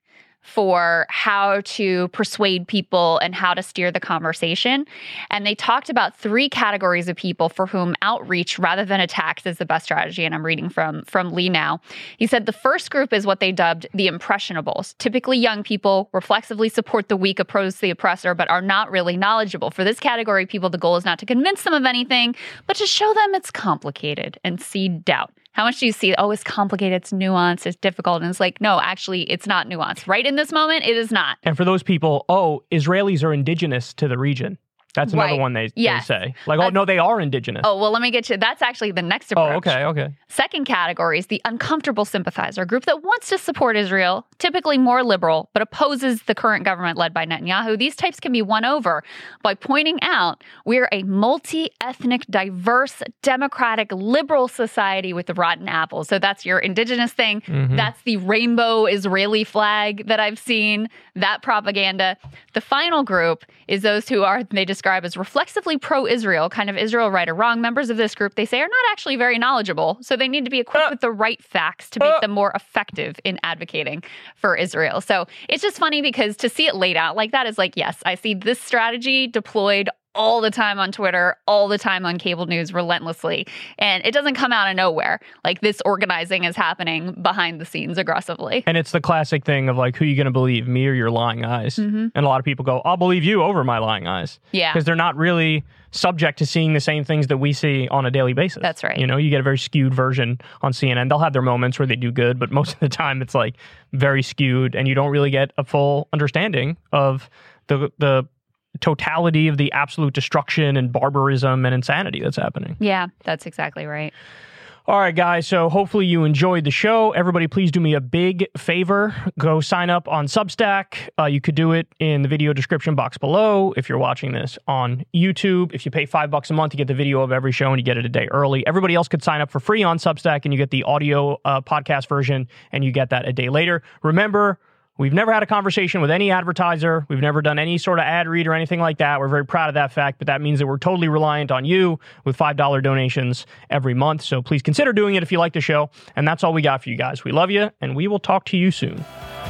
for how to persuade people and how to steer the conversation. And they talked about 3 categories of people for whom outreach rather than attacks is the best strategy. And I'm reading from Lee now. He said the first group is what they dubbed the impressionables, typically young people, reflexively support the weak, oppose the oppressor, but are not really knowledgeable. For this category of people, the goal is not to convince them of anything, but to show them it's complicated and seed doubt. How much do you see? Oh, it's complicated, it's nuanced, it's difficult. And it's like, no, actually, it's not nuanced. Right in this moment, it is not. And for those people, Israelis are indigenous to the region. That's another one they say. Like, no, they are indigenous. Oh, well, let me get you. That's actually the next approach. Oh, okay. Second category is the uncomfortable sympathizer, a group that wants to support Israel, typically more liberal, but opposes the current government led by Netanyahu. These types can be won over by pointing out we're a multi-ethnic, diverse, democratic, liberal society with the rotten apples. So that's your indigenous thing. Mm-hmm. That's the rainbow Israeli flag that I've seen, that propaganda. The final group is those who they describe as reflexively pro-Israel, kind of Israel right or wrong. Members of this group, they say, are not actually very knowledgeable, so they need to be equipped with the right facts to make them more effective in advocating for Israel. So it's just funny because to see it laid out like that is like, yes, I see this strategy deployed all the time on Twitter, all the time on cable news, relentlessly. And it doesn't come out of nowhere. Like, this organizing is happening behind the scenes aggressively. And it's the classic thing of like, who are you going to believe, me or your lying eyes? Mm-hmm. And a lot of people go, I'll believe you over my lying eyes. Yeah. Because they're not really subject to seeing the same things that we see on a daily basis. That's right. You get a very skewed version on CNN. They'll have their moments where they do good, but most of the time it's like very skewed and you don't really get a full understanding of the totality of the absolute destruction and barbarism and insanity that's happening. Yeah, that's exactly right. All right, guys. So hopefully you enjoyed the show. Everybody, please do me a big favor. Go sign up on Substack. You could do it in the video description box below if you're watching this on YouTube. If you pay $5 a month, you get the video of every show and you get it a day early. Everybody else could sign up for free on Substack and you get the audio podcast version and you get that a day later. Remember, We've never had a conversation with any advertiser. We've never done any sort of ad read or anything like that. We're very proud of that fact, but that means that we're totally reliant on you with $5 donations every month. So please consider doing it if you like the show. And that's all we got for you guys. We love you, and we will talk to you soon.